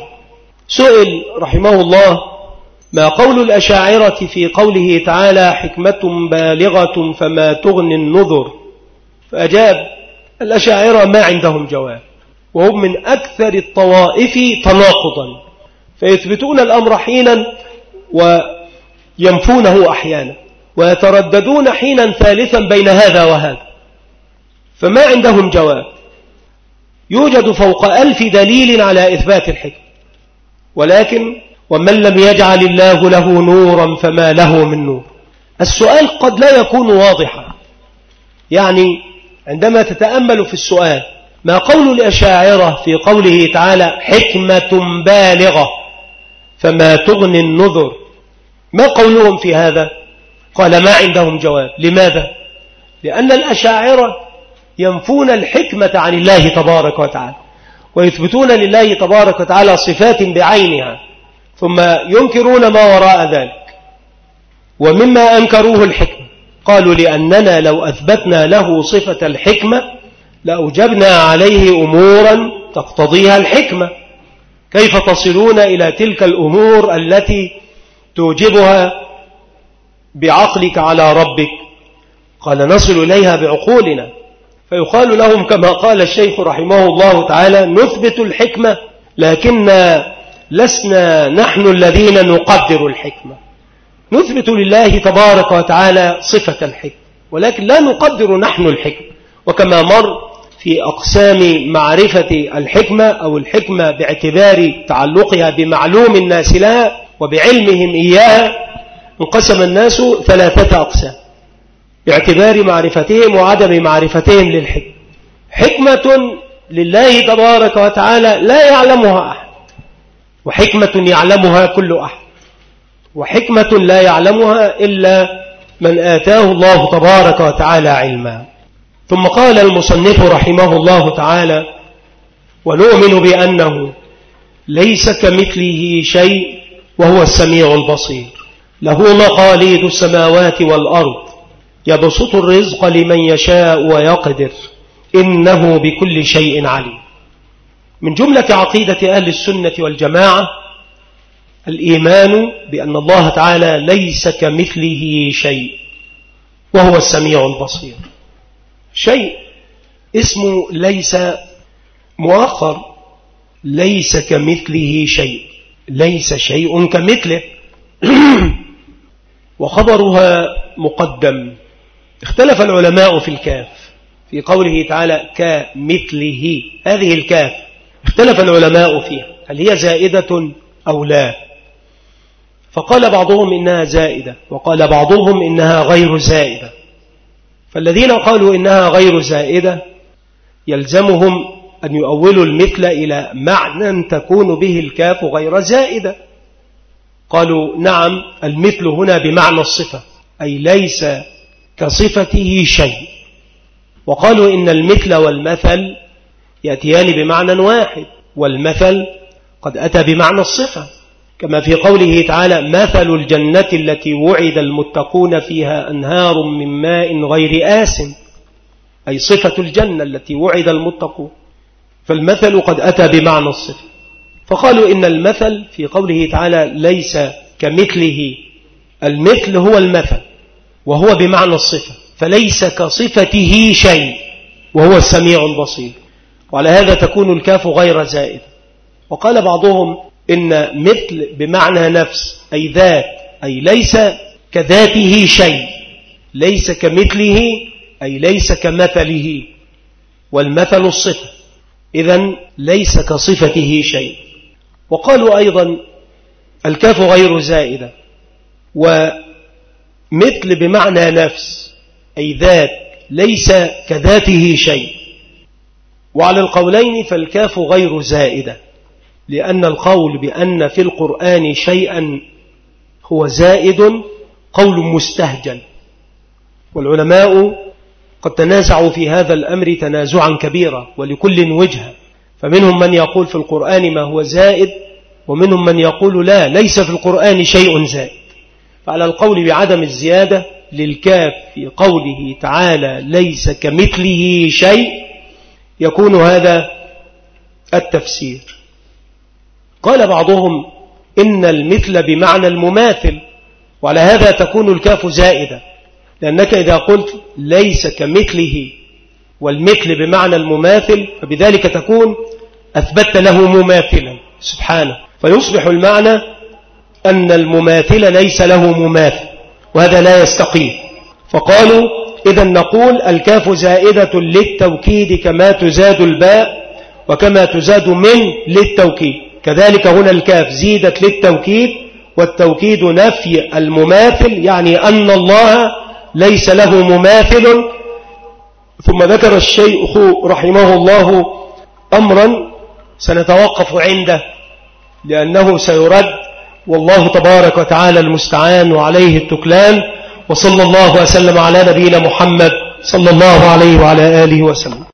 Speaker 1: سئل رحمه الله: ما قول الأشاعرة في قوله تعالى: حكمة بالغة فما تغني النذر؟ فأجاب: الأشاعرة ما عندهم جواب، وهم من أكثر الطوائف تناقضا، فيثبتون الأمر حينا وينفونه أحيانا، ويترددون حينا ثالثا بين هذا وهذا، فما عندهم جواب. يوجد فوق ألف دليل على إثبات الحكمة، ولكن ومن لم يجعل الله له نورا فما له من نور. السؤال قد لا يكون واضحا، يعني عندما تتأمل في السؤال: ما قول الأشاعرة في قوله تعالى حكمة بالغة فما تغني النذر؟ ما قولهم في هذا؟ قال ما عندهم جواب. لماذا؟ لأن الأشاعرة ينفون الحكمة عن الله تبارك وتعالى، ويثبتون لله تبارك وتعالى صفات بعينها، ثم ينكرون ما وراء ذلك. ومما أنكروه الحكمة، قالوا لأننا لو أثبتنا له صفة الحكمة لأوجبنا عليه أمورا تقتضيها الحكمة. كيف تصلون إلى تلك الأمور التي توجبها بعقلك على ربك؟ قال نصل إليها بعقولنا. فيقال لهم كما قال الشيخ رحمه الله تعالى: نثبت الحكمة لكن لسنا نحن الذين نقدر الحكمة. نثبت لله تبارك وتعالى صفة الحكمة، ولكن لا نقدر نحن الحكمة. وكما مر في أقسام معرفة الحكمة أو الحكمة باعتبار تعلقها بمعلوم الناس لها وبعلمهم إياها، انقسم الناس ثلاثة أقسام باعتبار معرفتهم وعدم معرفتهم للحكمة. حكمة لله تبارك وتعالى لا يعلمها أحد، وحكمة يعلمها كل أحد، وحكمة لا يعلمها إلا من آتاه الله تبارك وتعالى علما. ثم قال المصنف رحمه الله تعالى: ونؤمن بأنه ليس كمثله شيء وهو السميع البصير، له مقاليد السماوات والأرض، يبسط الرزق لمن يشاء ويقدر، إنه بكل شيء عليم. من جملة عقيدة أهل السنة والجماعة الإيمان بأن الله تعالى ليس كمثله شيء وهو السميع البصير. شيء اسمه ليس مؤخر، ليس كمثله شيء، ليس شيء كمثله وخبرها مقدم. اختلف العلماء في الكاف في قوله تعالى كمثله، هذه الكاف اختلف العلماء فيها، هل هي زائدة أو لا؟ فقال بعضهم إنها زائدة، وقال بعضهم إنها غير زائدة. فالذين قالوا إنها غير زائدة يلزمهم أن يؤولوا المثل إلى معنى تكون به الكاف غير زائدة. قالوا نعم، المثل هنا بمعنى الصفة، أي ليس كصفته شيء. وقالوا إن المثل والمثل يأتيان بمعنى واحد، والمثل قد أتى بمعنى الصفة، كما في قوله تعالى مثل الجنة التي وعد المتقون فيها أنهار من ماء غير آسن، أي صفة الجنة التي وعد المتقون. فالمثل قد أتى بمعنى الصفة. فقالوا إن المثل في قوله تعالى ليس كمثله، المثل هو المثل وهو بمعنى الصفة، فليس كصفته شيء وهو السميع البصير، وعلى هذا تكون الكاف غير زائدة. وقال بعضهم إن مثل بمعنى نفس، أي ذات، أي ليس كذاته شيء، ليس كمثله أي ليس كمثله، والمثل الصفة، إذن ليس كصفته شيء. وقالوا أيضا الكاف غير زائدة، ومثل بمعنى نفس أي ذات، ليس كذاته شيء. وعلى القولين فالكاف غير زائدة، لأن القول بأن في القرآن شيئا هو زائد قول مستهجن، والعلماء قد تنازعوا في هذا الأمر تنازعا كبيرا ولكل وجهة، فمنهم من يقول في القرآن ما هو زائد، ومنهم من يقول لا، ليس في القرآن شيء زائد. فعلى القول بعدم الزيادة للكاف في قوله تعالى ليس كمثله شيء يكون هذا التفسير. قال بعضهم إن المثل بمعنى المماثل، وعلى هذا تكون الكاف زائدة، لأنك إذا قلت ليس كمثله والمثل بمعنى المماثل فبذلك تكون أثبت له مماثلا سبحانه، فيصبح المعنى أن المماثل ليس له مماثل، وهذا لا يستقيم. فقالوا إذن نقول الكاف زائدة للتوكيد كما تزاد الباء وكما تزاد من للتوكيد، كذلك هنا الكاف زيدت للتوكيد، والتوكيد نفي المماثل، يعني أن الله ليس له مماثل. ثم ذكر الشيخ رحمه الله أمرا سنتوقف عنده لأنه سيرد، والله تبارك وتعالى المستعان وعليه التكلان. وصلى الله وسلم على نبينا محمد صلى الله عليه وعلى آله وسلم.